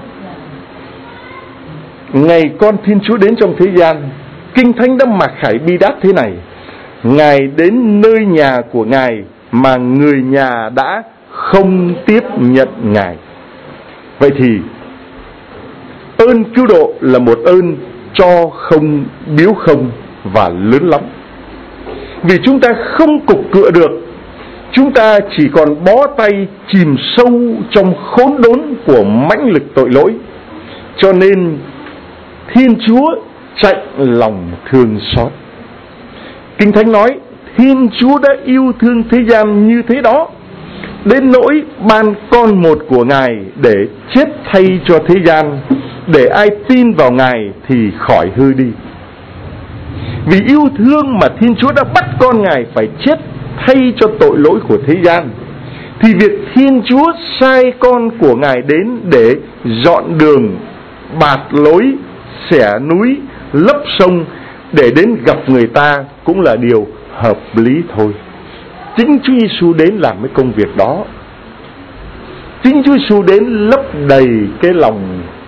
Ngày con Thiên Chúa đến trong thế gian, Kinh Thánh đã mặc khải bi đát thế này: Ngài đến nơi nhà của Ngài mà người nhà đã không tiếp nhận Ngài. Vậy thì ơn cứu độ là một ơn cho không, biếu không và lớn lắm. Vì chúng ta không cục cựa được, chúng ta chỉ còn bó tay chìm sâu trong khốn đốn của mãnh lực tội lỗi. Cho nên Thiên Chúa chạy lòng thương xót. Kinh Thánh nói Thiên Chúa đã yêu thương thế gian như thế đó, đến nỗi ban con một của Ngài để chết thay cho thế gian, để ai tin vào Ngài thì khỏi hư đi. Vì yêu thương mà Thiên Chúa đã bắt con Ngài phải chết thay cho tội lỗi của thế gian, thì việc Thiên Chúa sai con của Ngài đến để dọn đường, bạt lối, xẻ núi, lấp sông để đến gặp người ta cũng là điều hợp lý thôi. Chính Chúa Giêsu đến làm cái công việc đó. Chính Chúa Giêsu đến lấp đầy cái lòng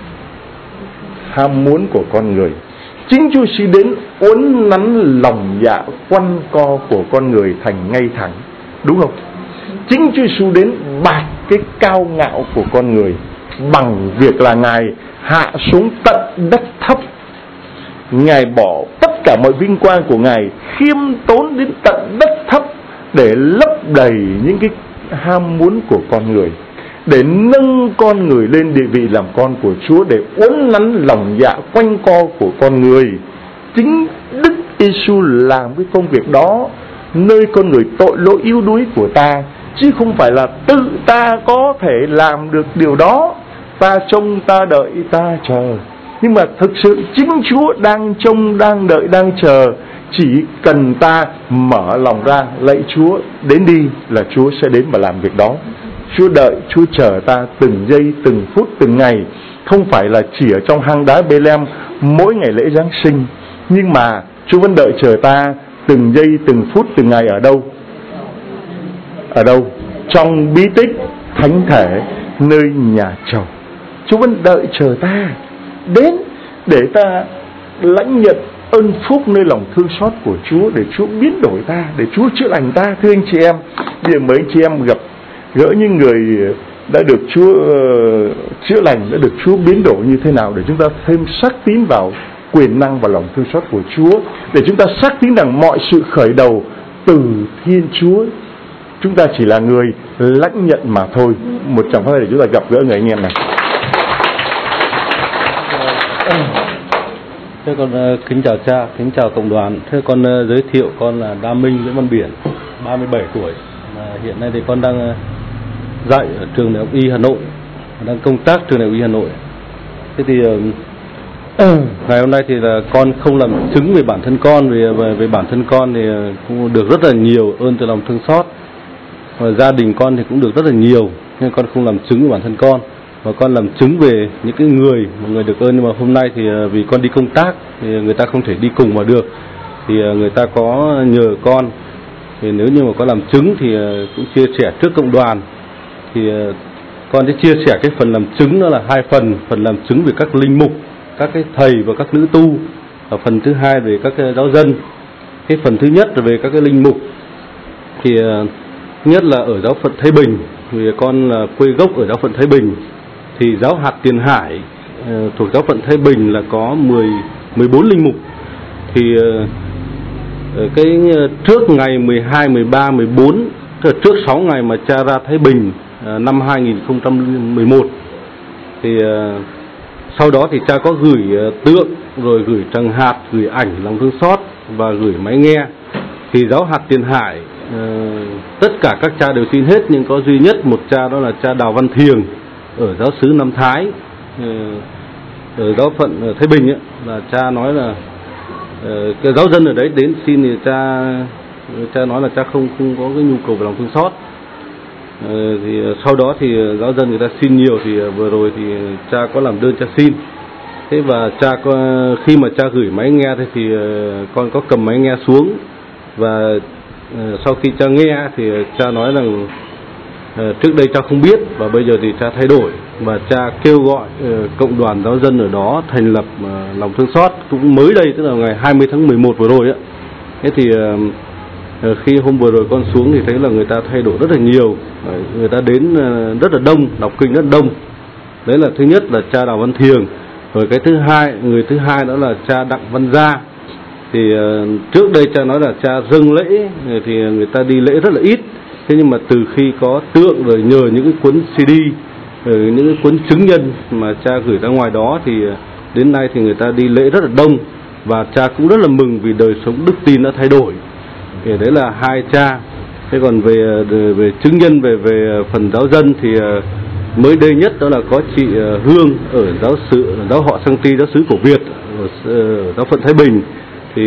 ham muốn của con người. Chính Chúa Giêsu đến uốn nắn lòng dạ quanh co của con người thành ngay thẳng, đúng không? Chính Chúa Giêsu đến bạt cái cao ngạo của con người bằng việc là Ngài hạ xuống tận đất thấp. Ngài bỏ tất cả mọi vinh quang của Ngài, khiêm tốn đến tận đất thấp để lấp đầy những cái ham muốn của con người, để nâng con người lên địa vị làm con của Chúa, để uốn nắn lòng dạ quanh co của con người. Chính Đức Giêsu làm cái công việc đó nơi con người tội lỗi yếu đuối của ta, chứ không phải là tự ta có thể làm được điều đó. Ta trông, ta đợi, ta chờ. Nhưng mà thực sự chính Chúa đang trông, đang đợi, đang chờ. Chỉ cần ta mở lòng ra lạy Chúa, đến đi là Chúa sẽ đến và làm việc đó. Chúa đợi, Chúa chờ ta từng giây, từng phút, từng ngày. Không phải là chỉ ở trong hang đá Bê-lem mỗi ngày lễ Giáng sinh, nhưng mà Chúa vẫn đợi chờ ta từng giây, từng phút, từng ngày. Ở đâu? Ở đâu? Trong bí tích thánh thể nơi nhà chầu. Chúa vẫn đợi chờ ta đến để ta lãnh nhận ơn phúc nơi lòng thương xót của Chúa, để Chúa biến đổi ta, để Chúa chữa lành ta. Thưa anh chị em, bây giờ mấy anh chị em gặp gỡ những người đã được Chúa uh, chữa lành, đã được Chúa biến đổi như thế nào, để chúng ta thêm xác tín vào quyền năng và lòng thương xót của Chúa, để chúng ta xác tín rằng mọi sự khởi đầu từ Thiên Chúa. Chúng ta chỉ là người lãnh nhận mà thôi. Một tràng pháo tay để chúng ta gặp gỡ người anh em này. Thưa con uh, kính chào cha, kính chào cộng đoàn. Thưa con uh, giới thiệu con là Đa Minh Nguyễn Văn Biển, ba mươi bảy tuổi. Và hiện nay thì con đang dạy ở trường Đại học Y Hà Nội, đang công tác trường Đại học Y Hà Nội. Thế thì ngày hôm nay thì là con không làm chứng về bản thân con, về về, về bản thân con thì cũng được rất là nhiều ơn từ lòng thương xót, và gia đình con thì cũng được rất là nhiều, nhưng con không làm chứng về bản thân con, và con làm chứng về những cái người mà người được ơn. Nhưng mà hôm nay thì vì con đi công tác thì người ta không thể đi cùng mà được, thì người ta có nhờ con, thì nếu như mà có làm chứng thì cũng chia sẻ trước cộng đoàn. Thì con sẽ chia sẻ cái phần làm chứng đó là hai phần: phần làm chứng về các linh mục, các cái thầy và các nữ tu, và phần thứ hai về các cái giáo dân. Cái phần thứ nhất là về các cái linh mục, thì thứ nhất là ở giáo phận Thái Bình, vì con là quê gốc ở giáo phận Thái Bình, thì giáo hạt Tiền Hải thuộc giáo phận Thái Bình là có mười, mười bốn linh mục. Thì cái trước ngày mười hai, mười ba, mười bốn, tức là trước sáu ngày mà cha ra Thái Bình năm hai nghìn không trăm mười một, thì sau đó thì cha có gửi tượng, rồi gửi tràng hạt, gửi ảnh lòng thương xót và gửi máy nghe. Thì giáo hạt Tiền Hải tất cả các cha đều xin hết, nhưng có duy nhất một cha, đó là cha Đào Văn Thiềng ở giáo xứ Nam Thái, ở giáo phận Thái Bình ấy, là cha nói là cái giáo dân ở đấy đến xin thì cha cha nói là cha không không có cái nhu cầu về lòng thương xót. Thì sau đó thì giáo dân người ta xin nhiều, thì vừa rồi thì cha có làm đơn cha xin. Thế và cha có, khi mà cha gửi máy nghe thì, thì con có cầm máy nghe xuống, và sau khi cha nghe thì cha nói rằng trước đây cha không biết và bây giờ thì cha thay đổi, và cha kêu gọi cộng đoàn giáo dân ở đó thành lập lòng thương xót cũng mới đây, tức là ngày hai mươi tháng mười một vừa rồi á. Thế thì khi hôm vừa rồi con xuống thì thấy là người ta thay đổi rất là nhiều, người ta đến rất là đông, đọc kinh rất đông. Đấy là thứ nhất là cha Đào Văn Thiềng. Rồi cái thứ hai, người thứ hai đó là cha Đặng Văn Gia. Thì trước đây cha nói là cha dâng lễ thì người ta đi lễ rất là ít. Thế nhưng mà từ khi có tượng, rồi nhờ những cái cuốn xê đê, rồi những cái cuốn chứng nhân mà cha gửi ra ngoài đó, thì đến nay thì người ta đi lễ rất là đông, và cha cũng rất là mừng vì đời sống đức tin đã thay đổi. Thì đấy là hai cha. Thế còn về về chứng nhân, về về phần giáo dân thì mới đây nhất đó là có chị Hương ở giáo sự giáo họ Sang Ti, giáo xứ Cổ Việt ở giáo phận Thái Bình. Thì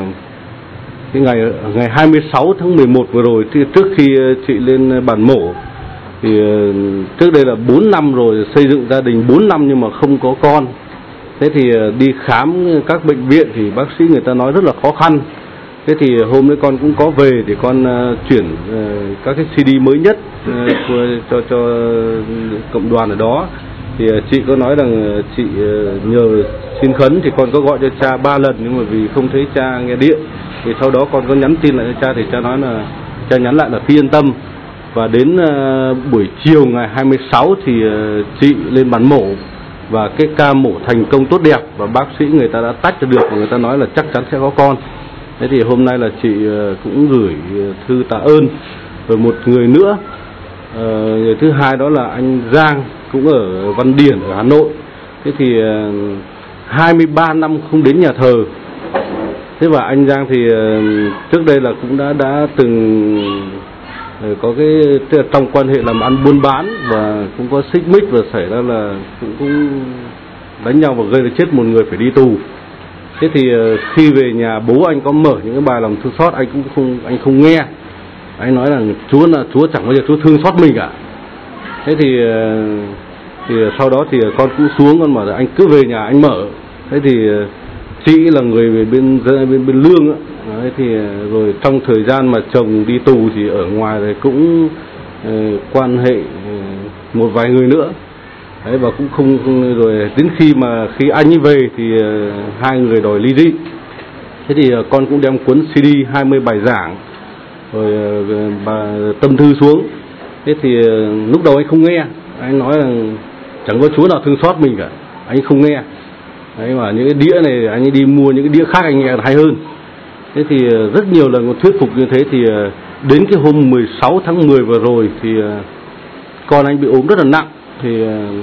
cái ngày ngày hai mươi sáu tháng mười một vừa rồi, thì trước khi chị lên bản mổ, thì trước đây là bốn năm rồi, xây dựng gia đình bốn năm nhưng mà không có con. Thế thì đi khám các bệnh viện thì bác sĩ người ta nói rất là khó khăn. Thế thì hôm nay con cũng có về để con uh, chuyển uh, các cái xê đê mới nhất uh, cho cho cộng đoàn ở đó. Thì uh, chị có nói rằng uh, chị uh, nhờ xin khấn, thì con có gọi cho cha ba lần nhưng mà vì không thấy cha nghe điện. Thì sau đó con có nhắn tin lại cho cha, thì cha nói là cha nhắn lại là phi yên tâm. Và đến uh, buổi chiều ngày hai mươi sáu thì uh, chị lên bàn mổ, và cái ca mổ thành công tốt đẹp, và bác sĩ người ta đã tách được, và người ta nói là chắc chắn sẽ có con. Thế thì hôm nay là chị cũng gửi thư tạ ơn. Rồi một người nữa, người thứ hai đó là anh Giang, cũng ở Văn Điển ở Hà Nội. Thế thì hai mươi ba năm không đến nhà thờ. Thế và anh Giang thì trước đây là cũng đã đã từng có cái trong quan hệ làm ăn buôn bán, và cũng có xích mích, và xảy ra là cũng, cũng đánh nhau và gây ra chết một người phải đi tù. Thế thì khi về nhà bố anh có mở những cái bài lòng thương xót, anh cũng không anh không nghe. Anh nói là Chúa là Chúa chẳng bao giờ Chúa thương xót mình cả. Thế thì thì sau đó thì con cũng xuống, con bảo là anh cứ về nhà anh mở. Thế thì chị là người bên bên bên lương á. Đấy, thì rồi trong thời gian mà chồng đi tù thì ở ngoài thì cũng uh, quan hệ uh, một vài người nữa. Đấy, và cũng không, không rồi đến khi mà khi anh ấy về thì uh, hai người đòi ly dị. Thế thì uh, con cũng đem cuốn xê đê hai mươi bài giảng rồi uh, bà tâm thư xuống. Thế thì uh, lúc đầu anh không nghe, anh nói là chẳng có Chúa nào thương xót mình cả, anh không nghe. Đấy, mà những cái đĩa này anh ấy đi mua những cái đĩa khác anh nghe hay hơn. Thế thì uh, rất nhiều lần con thuyết phục như thế. Thì uh, đến cái hôm mười sáu tháng mười vừa rồi thì uh, con anh bị ốm rất là nặng. Thì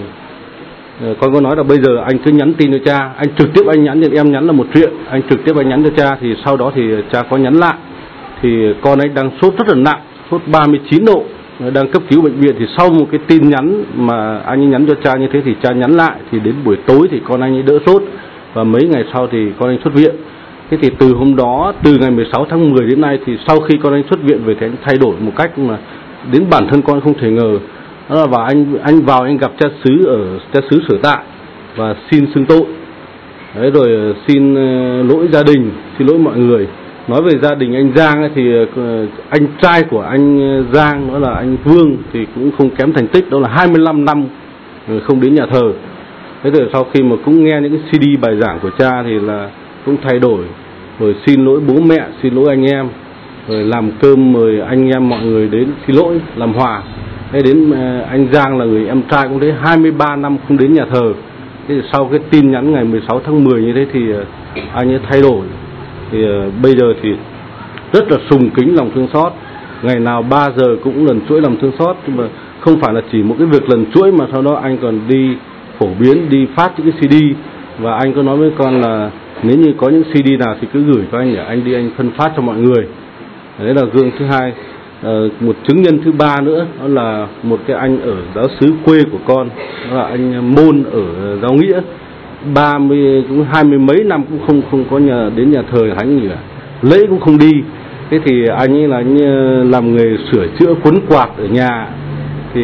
uh, con có nói là bây giờ anh cứ nhắn tin cho cha, anh trực tiếp anh nhắn cho em nhắn là một chuyện, anh trực tiếp anh nhắn cho cha. Thì sau đó thì cha có nhắn lại, thì thì con ấy đang sốt rất là nặng, sốt ba mươi chín độ, đang cấp cứu bệnh viện. Thì sau một cái tin nhắn mà anh ấy nhắn cho cha như thế thì cha nhắn lại, thì đến buổi tối thì con anh ấy đỡ sốt, và mấy ngày sau thì con anh xuất viện. Thế thì từ hôm đó, từ ngày mười sáu tháng mười đến nay, thì sau khi con anh xuất viện về thì anh thay đổi một cách mà đến bản thân con không thể ngờ. Đó là vào anh anh vào anh gặp cha xứ ở cha xứ sở tại và xin xưng tội. Đấy, rồi xin lỗi gia đình, xin lỗi mọi người. Nói về gia đình anh Giang ấy, thì anh trai của anh Giang đó là anh Vương thì cũng không kém thành tích, đó là hai mươi lăm năm không đến nhà thờ. Thế rồi sau khi mà cũng nghe những cái xê đê bài giảng của cha thì là cũng thay đổi, rồi xin lỗi bố mẹ, xin lỗi anh em, rồi làm cơm mời anh em mọi người đến xin lỗi, làm hòa. Thế đến anh Giang là người em trai cũng thế, hai mươi ba năm không đến nhà thờ. Thế thì sau cái tin nhắn ngày mười sáu tháng mười như thế thì anh ấy thay đổi. Thì uh, bây giờ thì rất là sùng kính lòng thương xót, ngày nào ba giờ cũng lần chuỗi lòng thương xót. Nhưng mà không phải là chỉ một cái việc lần chuỗi, mà sau đó anh còn đi phổ biến, đi phát những cái xê đê. Và anh có nói với con là nếu như có những xê đê nào thì cứ gửi cho anh để anh đi anh phân phát cho mọi người. Đấy là gương thứ hai. uh, Một chứng nhân thứ ba nữa, đó là một cái anh ở giáo xứ quê của con, đó là anh Môn ở Giáo Nghĩa. ba mươi cũng hai mươi mấy năm cũng không không có nhà đến nhà thờ thánh gì cả, lễ cũng không đi. Thế thì anh ấy là anh làm nghề sửa chữa quấn quạt ở nhà. Thì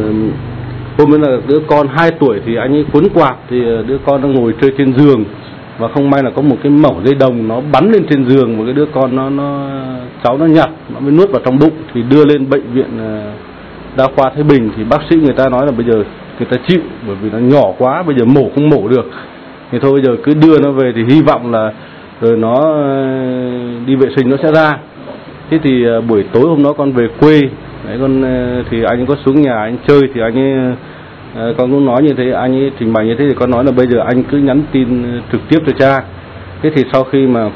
hôm nay là đứa con hai tuổi thì anh ấy quấn quạt, thì đứa con đang ngồi chơi trên giường, và không may là có một cái mẩu dây đồng nó bắn lên trên giường, một cái đứa con nó nó cháu nó nhặt, nó mới nuốt vào trong bụng. Thì đưa lên bệnh viện đa khoa Thái Bình, thì bác sĩ người ta nói là bây giờ người ta chịu, bởi vì nó nhỏ quá, bây giờ mổ không mổ được. Thì thôi bây giờ cứ đưa nó về, thì hy vọng là rồi nó đi vệ sinh nó sẽ ra. Thế thì buổi tối hôm đó con về quê, đấy, con thì anh có xuống nhà anh chơi, thì anh ấy, con cũng nói như thế, anh ấy trình bày như thế, thì con nói là bây giờ anh cứ nhắn tin trực tiếp cho cha. Thế thì sau khi mà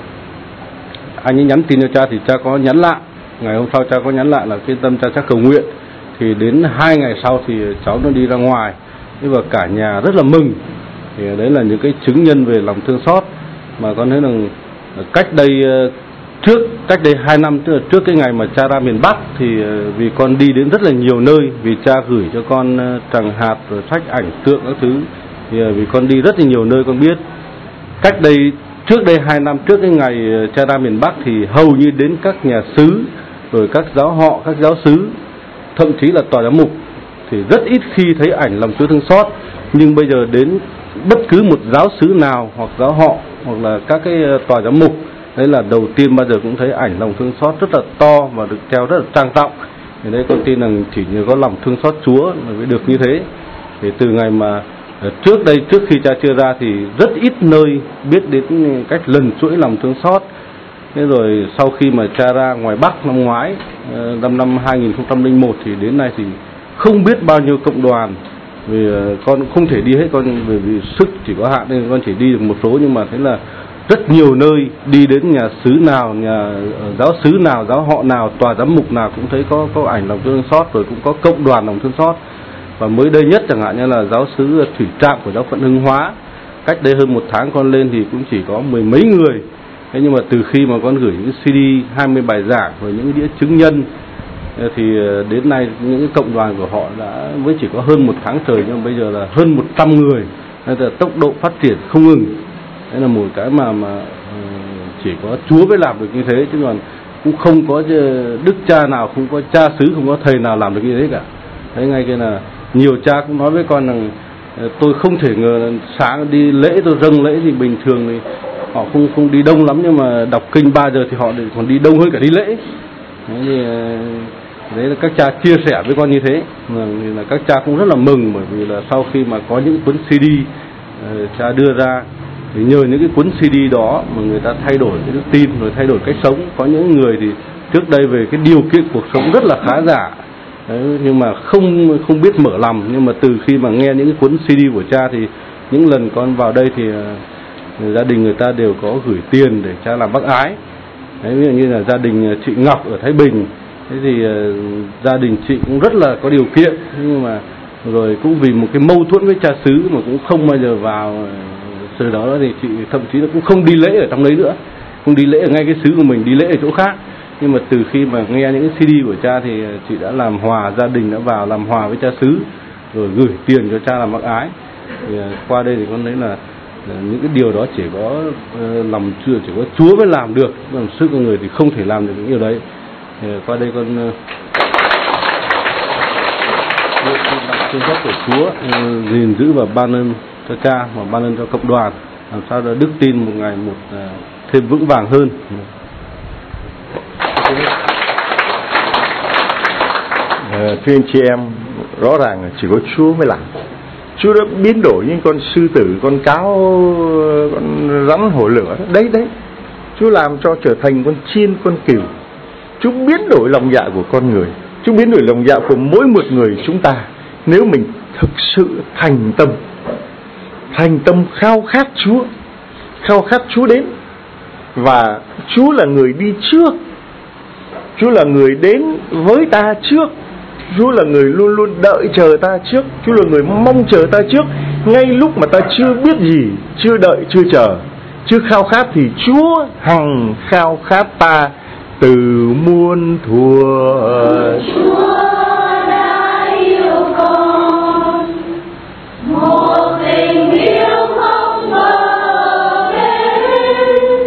anh ấy nhắn tin cho cha thì cha có nhắn lại, ngày hôm sau cha có nhắn lại là cái tâm cha chắc cầu nguyện. Thì đến hai ngày sau thì cháu nó đi ra ngoài, thế và cả nhà rất là mừng. Thì đấy là những cái chứng nhân về lòng thương xót mà con thấy là cách đây trước cách đây hai năm, tức là trước cái ngày mà cha ra miền Bắc, thì vì con đi đến rất là nhiều nơi, vì cha gửi cho con tràng hạt rồi sách ảnh tượng các thứ, thì vì con đi rất là nhiều nơi con biết. Cách đây trước đây hai năm, trước cái ngày cha ra miền Bắc, thì hầu như đến các nhà xứ, rồi các giáo họ, các giáo xứ, thậm chí là tòa giám mục, thì rất ít khi thấy ảnh lòng Chúa thương xót. Nhưng bây giờ đến bất cứ một giáo xứ nào, hoặc giáo họ, hoặc là các cái tòa giám mục, đấy là đầu tiên bao giờ cũng thấy ảnh lòng thương xót rất là to và được treo rất là trang trọng. Thì đấy con tin rằng chỉ nhờ có lòng thương xót Chúa mới được như thế. Thì từ ngày mà trước đây, trước khi cha chưa ra, thì rất ít nơi biết đến cách lần chuỗi lòng thương xót. Thế rồi sau khi mà cha ra ngoài Bắc năm ngoái, năm năm hai nghìn không trăm lẻ một, thì đến nay thì không biết bao nhiêu cộng đoàn. Vì con không thể đi hết, con bởi vì sức chỉ có hạn nên con chỉ đi được một số. Nhưng mà thấy là rất nhiều nơi, đi đến nhà xứ nào, nhà giáo xứ nào, giáo họ nào, tòa giám mục nào cũng thấy có có ảnh lòng thương xót, rồi cũng có cộng đoàn lòng thương xót. Và mới đây nhất chẳng hạn như là giáo xứ Thủy Trạm của giáo phận Hưng Hóa, cách đây hơn một tháng con lên thì cũng chỉ có mười mấy người. Thế nhưng mà từ khi mà con gửi những xê đê hai mươi bài giảng và những cái đĩa chứng nhân, thì đến nay những cái cộng đoàn của họ đã mới chỉ có hơn một tháng trời, nhưng bây giờ là hơn một trăm người. Nên là tốc độ phát triển không ngừng. Đấy là một cái mà mà chỉ có Chúa mới làm được như thế, chứ còn cũng không có đức cha nào, không có cha xứ, không có thầy nào làm được như thế cả. Đấy, ngay kia là nhiều cha cũng nói với con rằng tôi không thể ngờ là sáng đi lễ, tôi dâng lễ thì bình thường thì họ không không đi đông lắm, nhưng mà đọc kinh ba giờ thì họ còn đi đông hơn cả đi lễ. Đấy, thì, đấy là các cha chia sẻ với con như thế, là các cha cũng rất là mừng, bởi vì là sau khi mà có những cuốn xê đê cha đưa ra, thì nhờ những cái cuốn xê đê đó mà người ta thay đổi cái đức tin, rồi thay đổi cách sống. Có những người thì trước đây về cái điều kiện cuộc sống rất là khá giả, đấy, nhưng mà không không biết mở lòng. Nhưng mà từ khi mà nghe những cái cuốn xê đê của cha, thì những lần con vào đây thì uh, gia đình người ta đều có gửi tiền để cha làm bác ái. Đấy, ví dụ như là gia đình chị Ngọc ở Thái Bình, thế thì uh, gia đình chị cũng rất là có điều kiện, nhưng mà rồi cũng vì một cái mâu thuẫn với cha xứ mà cũng không bao giờ vào. Từ đó thì chị thậm chí nó cũng không đi lễ ở trong đấy nữa, không đi lễ ở ngay cái xứ của mình, đi lễ ở chỗ khác. Nhưng mà từ khi mà nghe những cái xê đê của cha thì chị đã làm hòa, gia đình đã vào làm hòa với cha xứ, rồi gửi tiền cho cha làm bác ái. Thì qua đây thì con thấy là những cái điều đó chỉ có lòng chưa chỉ có Chúa mới làm được, bằng sức con người thì không thể làm được những điều đấy. Thì qua đây con chương trách của Chúa gìn giữ và ban ơn cho cha và ban ơn cho cộng đoàn, làm sao để đức tin một ngày một thêm vững vàng hơn. À, thưa anh chị em, rõ ràng là chỉ có Chúa mới làm. Chúa đã biến đổi những con sư tử, con cáo, con rắn hổ lửa đấy đấy. Chúa làm cho trở thành con chiên, con cừu. Chúa biến đổi lòng dạ của con người. Chúa biến đổi lòng dạ của mỗi một người chúng ta. Nếu mình thực sự thành tâm, thành tâm khao khát Chúa, khao khát Chúa đến. Và Chúa là người đi trước, Chúa là người đến với ta trước, Chúa là người luôn luôn đợi chờ ta trước, Chúa là người mong chờ ta trước. Ngay lúc mà ta chưa biết gì, chưa đợi, chưa chờ, chưa khao khát, thì Chúa hằng khao khát ta từ muôn thuở. Chúa đã yêu con một tình yêu không bờ bến.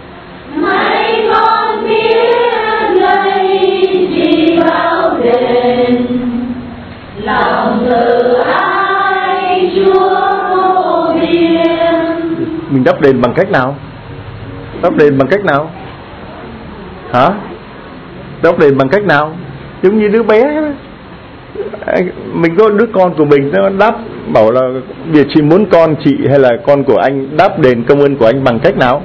Nay con biết đây chỉ bao đền lòng từ ai Chúa vô biên. Mình đắp đền bằng cách nào? Đắp đền bằng cách nào? Hả? Đắp đền bằng cách nào? Giống như đứa bé, mình có đứa con của mình nó đáp bảo là việc chị muốn con chị hay là con của anh đáp đền công ơn của anh bằng cách nào?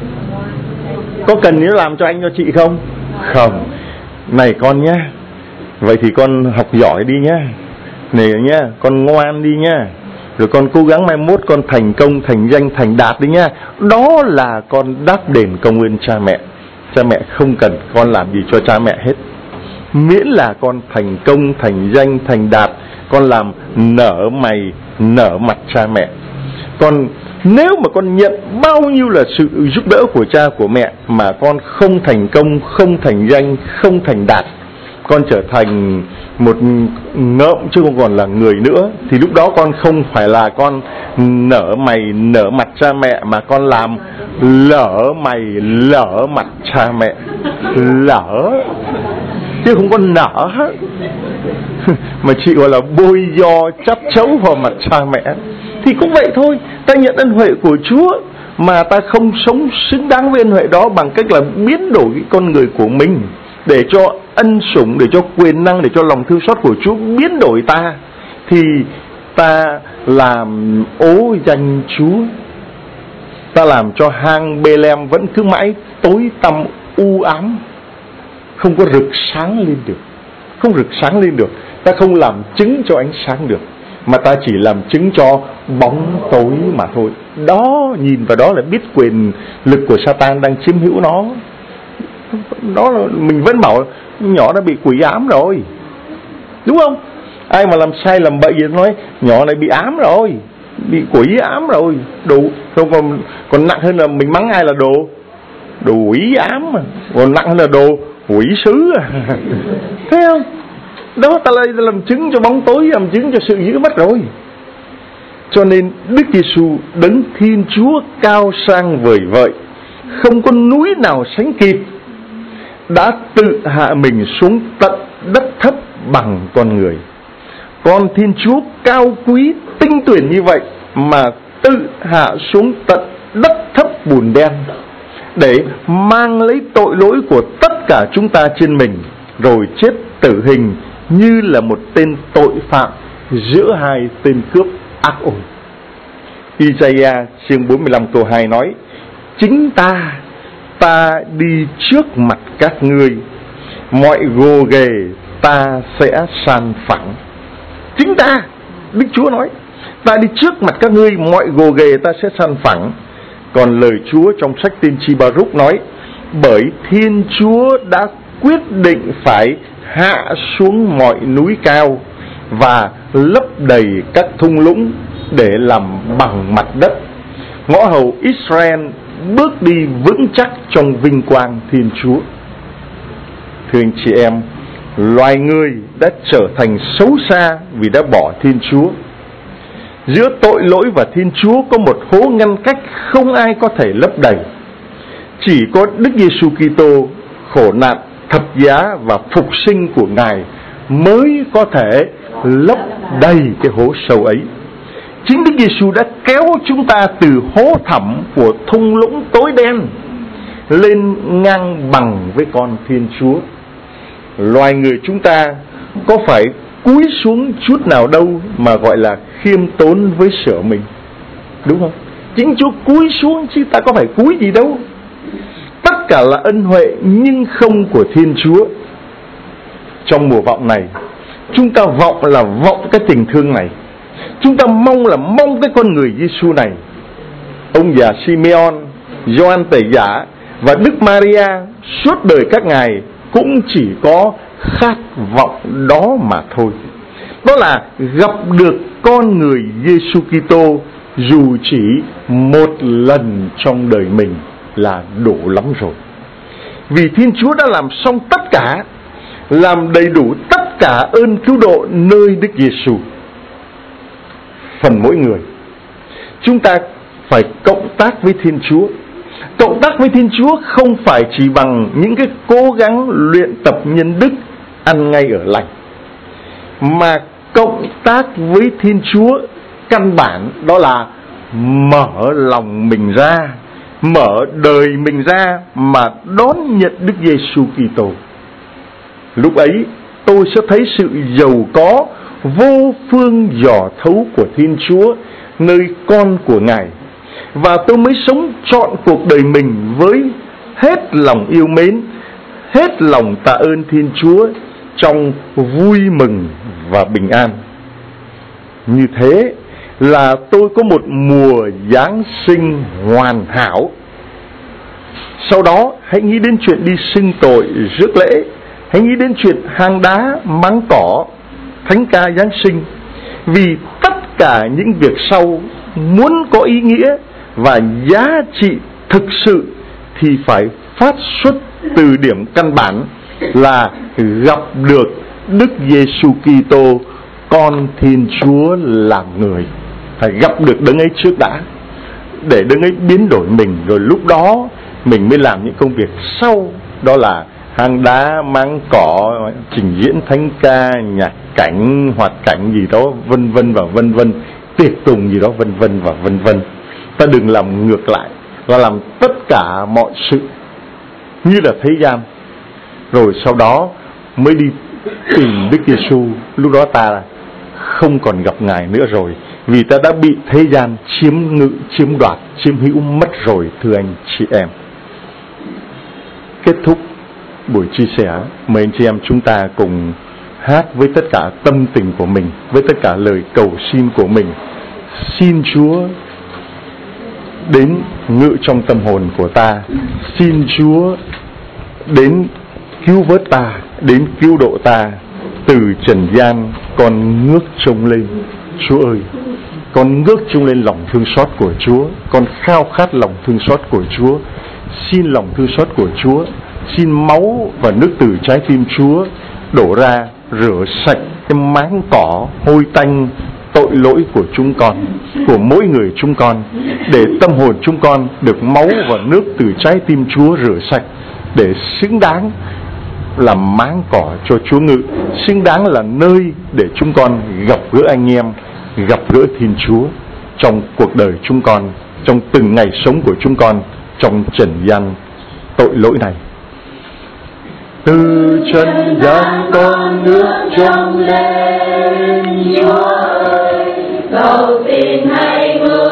Có cần nó làm cho anh cho chị không? Không. Này con nhá, vậy thì con học giỏi đi nhá, này nhá, con ngoan đi nhá, rồi con cố gắng mai mốt con thành công, thành danh, thành đạt đi nhá. Đó là con đáp đền công ơn cha mẹ. Cha mẹ không cần con làm gì cho cha mẹ hết, miễn là con thành công, thành danh, thành đạt, con làm nở mày, nở mặt cha mẹ. Còn nếu mà con nhận bao nhiêu là sự giúp đỡ của cha của mẹ mà con không thành công, không thành danh, không thành đạt, con trở thành một ngợm chứ không còn là người nữa, thì lúc đó con không phải là con nở mày nở mặt cha mẹ, mà con làm lở mày lở mặt cha mẹ. Lở chứ không có nở. Mà chị gọi là bôi do chắp chấu vào mặt cha mẹ. Thì cũng vậy thôi, ta nhận ân huệ của Chúa mà ta không sống xứng đáng với ân huệ đó bằng cách là biến đổi cái con người của mình, để cho ân sủng, để cho quyền năng, để cho lòng thương xót của Chúa biến đổi ta, thì ta làm ố danh Chúa, ta làm cho hang Bê-lem vẫn cứ mãi tối tăm u ám, không có rực sáng lên được, không rực sáng lên được. Ta không làm chứng cho ánh sáng được, mà ta chỉ làm chứng cho bóng tối mà thôi. Đó, nhìn vào đó là biết quyền lực của Satan đang chiếm hữu nó. Đó là mình vẫn bảo nhỏ đã bị quỷ ám rồi, đúng không? Ai mà làm sai làm bậy gì nói nhỏ này bị ám rồi, bị quỷ ám rồi, đủ không. Còn còn nặng hơn là mình mắng ai là đồ đồ quỷ ám, mà còn nặng hơn là đồ quỷ sứ à. Thấy không? Đó, ta lại làm chứng cho bóng tối, làm chứng cho sự dữ mất rồi. Cho nên Đức Giêsu đấng Thiên Chúa cao sang vời vợi, không có núi nào sánh kịp, đã tự hạ mình xuống tận đất thấp bằng con người. Con Thiên Chúa cao quý tinh tuyển như vậy mà tự hạ xuống tận đất thấp bùn đen, để mang lấy tội lỗi của tất cả chúng ta trên mình, rồi chết tử hình như là một tên tội phạm giữa hai tên cướp ác ôn. Isaiah chương bốn mươi lăm câu hai nói: chính ta, ta đi trước mặt các ngươi, mọi gồ ghề ta sẽ san phẳng. Chính ta, Đức Chúa nói, ta đi trước mặt các ngươi, mọi gồ ghề ta sẽ san phẳng. Còn lời Chúa trong sách tiên tri Ba-rúc nói: bởi Thiên Chúa đã quyết định phải hạ xuống mọi núi cao và lấp đầy các thung lũng để làm bằng mặt đất. Ngõ hầu Israel bước đi vững chắc trong vinh quang Thiên Chúa. Thưa anh chị em, loài người đã trở thành xấu xa vì đã bỏ Thiên Chúa. Giữa tội lỗi và Thiên Chúa có một hố ngăn cách không ai có thể lấp đầy. Chỉ có Đức Giêsu Kitô khổ nạn, thập giá và phục sinh của Ngài mới có thể lấp đầy cái hố sâu ấy. Chính Đức Giêsu đã kéo chúng ta từ hố thẳm của thung lũng tối đen lên ngang bằng với con Thiên Chúa. Loài người chúng ta có phải cúi xuống chút nào đâu mà gọi là khiêm tốn với sửa mình, đúng không? Chính Chúa cúi xuống chứ ta có phải cúi gì đâu. Tất cả là ân huệ nhưng không của Thiên Chúa. Trong mùa vọng này, chúng ta vọng là vọng cái tình thương này. Chúng ta mong là mong cái con người Giêsu này. Ông già Simeon, Gioan Tẩy Giả và Đức Maria suốt đời các ngài cũng chỉ có khát vọng đó mà thôi. Đó là gặp được con người Giêsu Kitô dù chỉ một lần trong đời mình là đủ lắm rồi. Vì Thiên Chúa đã làm xong tất cả, làm đầy đủ tất cả ơn cứu độ nơi Đức Giêsu. Phần mỗi người, chúng ta phải cộng tác với Thiên Chúa. Cộng tác với Thiên Chúa không phải chỉ bằng những cái cố gắng luyện tập nhân đức, ăn ngay ở lành, mà cộng tác với Thiên Chúa căn bản đó là mở lòng mình ra, mở đời mình ra mà đón nhận Đức Giêsu Kitô. Lúc ấy tôi sẽ thấy sự giàu có vô phương dò thấu của Thiên Chúa nơi con của Ngài, và tôi mới sống trọn cuộc đời mình với hết lòng yêu mến, hết lòng tạ ơn Thiên Chúa trong vui mừng và bình an. Như thế là tôi có một mùa Giáng sinh hoàn hảo. Sau đó hãy nghĩ đến chuyện đi xưng tội rước lễ, hãy nghĩ đến chuyện hang đá máng cỏ, thánh ca Giáng sinh. Vì tất cả những việc sau muốn có ý nghĩa và giá trị thực sự thì phải phát xuất từ điểm căn bản là gặp được Đức Giêsu Kitô, con Thiên Chúa làm người. Phải gặp được Đấng ấy trước đã, để Đấng ấy biến đổi mình, rồi lúc đó mình mới làm những công việc sau. Đó là hang đá máng cỏ, trình diễn thánh ca, nhạc cảnh, hoạt cảnh gì đó, vân vân và vân vân, tiệc tùng gì đó, vân vân và vân vân. Ta đừng làm ngược lại, là làm tất cả mọi sự như là thế gian, rồi sau đó mới đi tìm Đức Giêsu. Lúc đó ta không còn gặp Ngài nữa rồi, vì ta đã bị thế gian chiếm ngự, chiếm đoạt, chiếm hữu mất rồi, thưa anh chị em. Kết thúc buổi chia sẻ, mời anh chị em chúng ta cùng hát với tất cả tâm tình của mình, với tất cả lời cầu xin của mình. Xin Chúa đến ngự trong tâm hồn của ta, xin Chúa đến cứu vớt ta, đến cứu độ ta. Từ trần gian con ngước trông lên, Chúa ơi, con ngước trông lên lòng thương xót của Chúa, con khao khát lòng thương xót của Chúa. Xin lòng thương xót của Chúa, xin máu và nước từ trái tim Chúa đổ ra rửa sạch cái máng cỏ hôi tanh tội lỗi của chúng con, của mỗi người chúng con, để tâm hồn chúng con được máu và nước từ trái tim Chúa rửa sạch, để xứng đáng là máng cỏ cho Chúa ngự, xứng đáng là nơi để chúng con gặp gỡ anh em, gặp gỡ Thiên Chúa trong cuộc đời chúng con, trong từng ngày sống của chúng con trong trần gian tội lỗi này. Từ trần gian con nước trông lên, Chúa ơi, cầu xin hãy ngự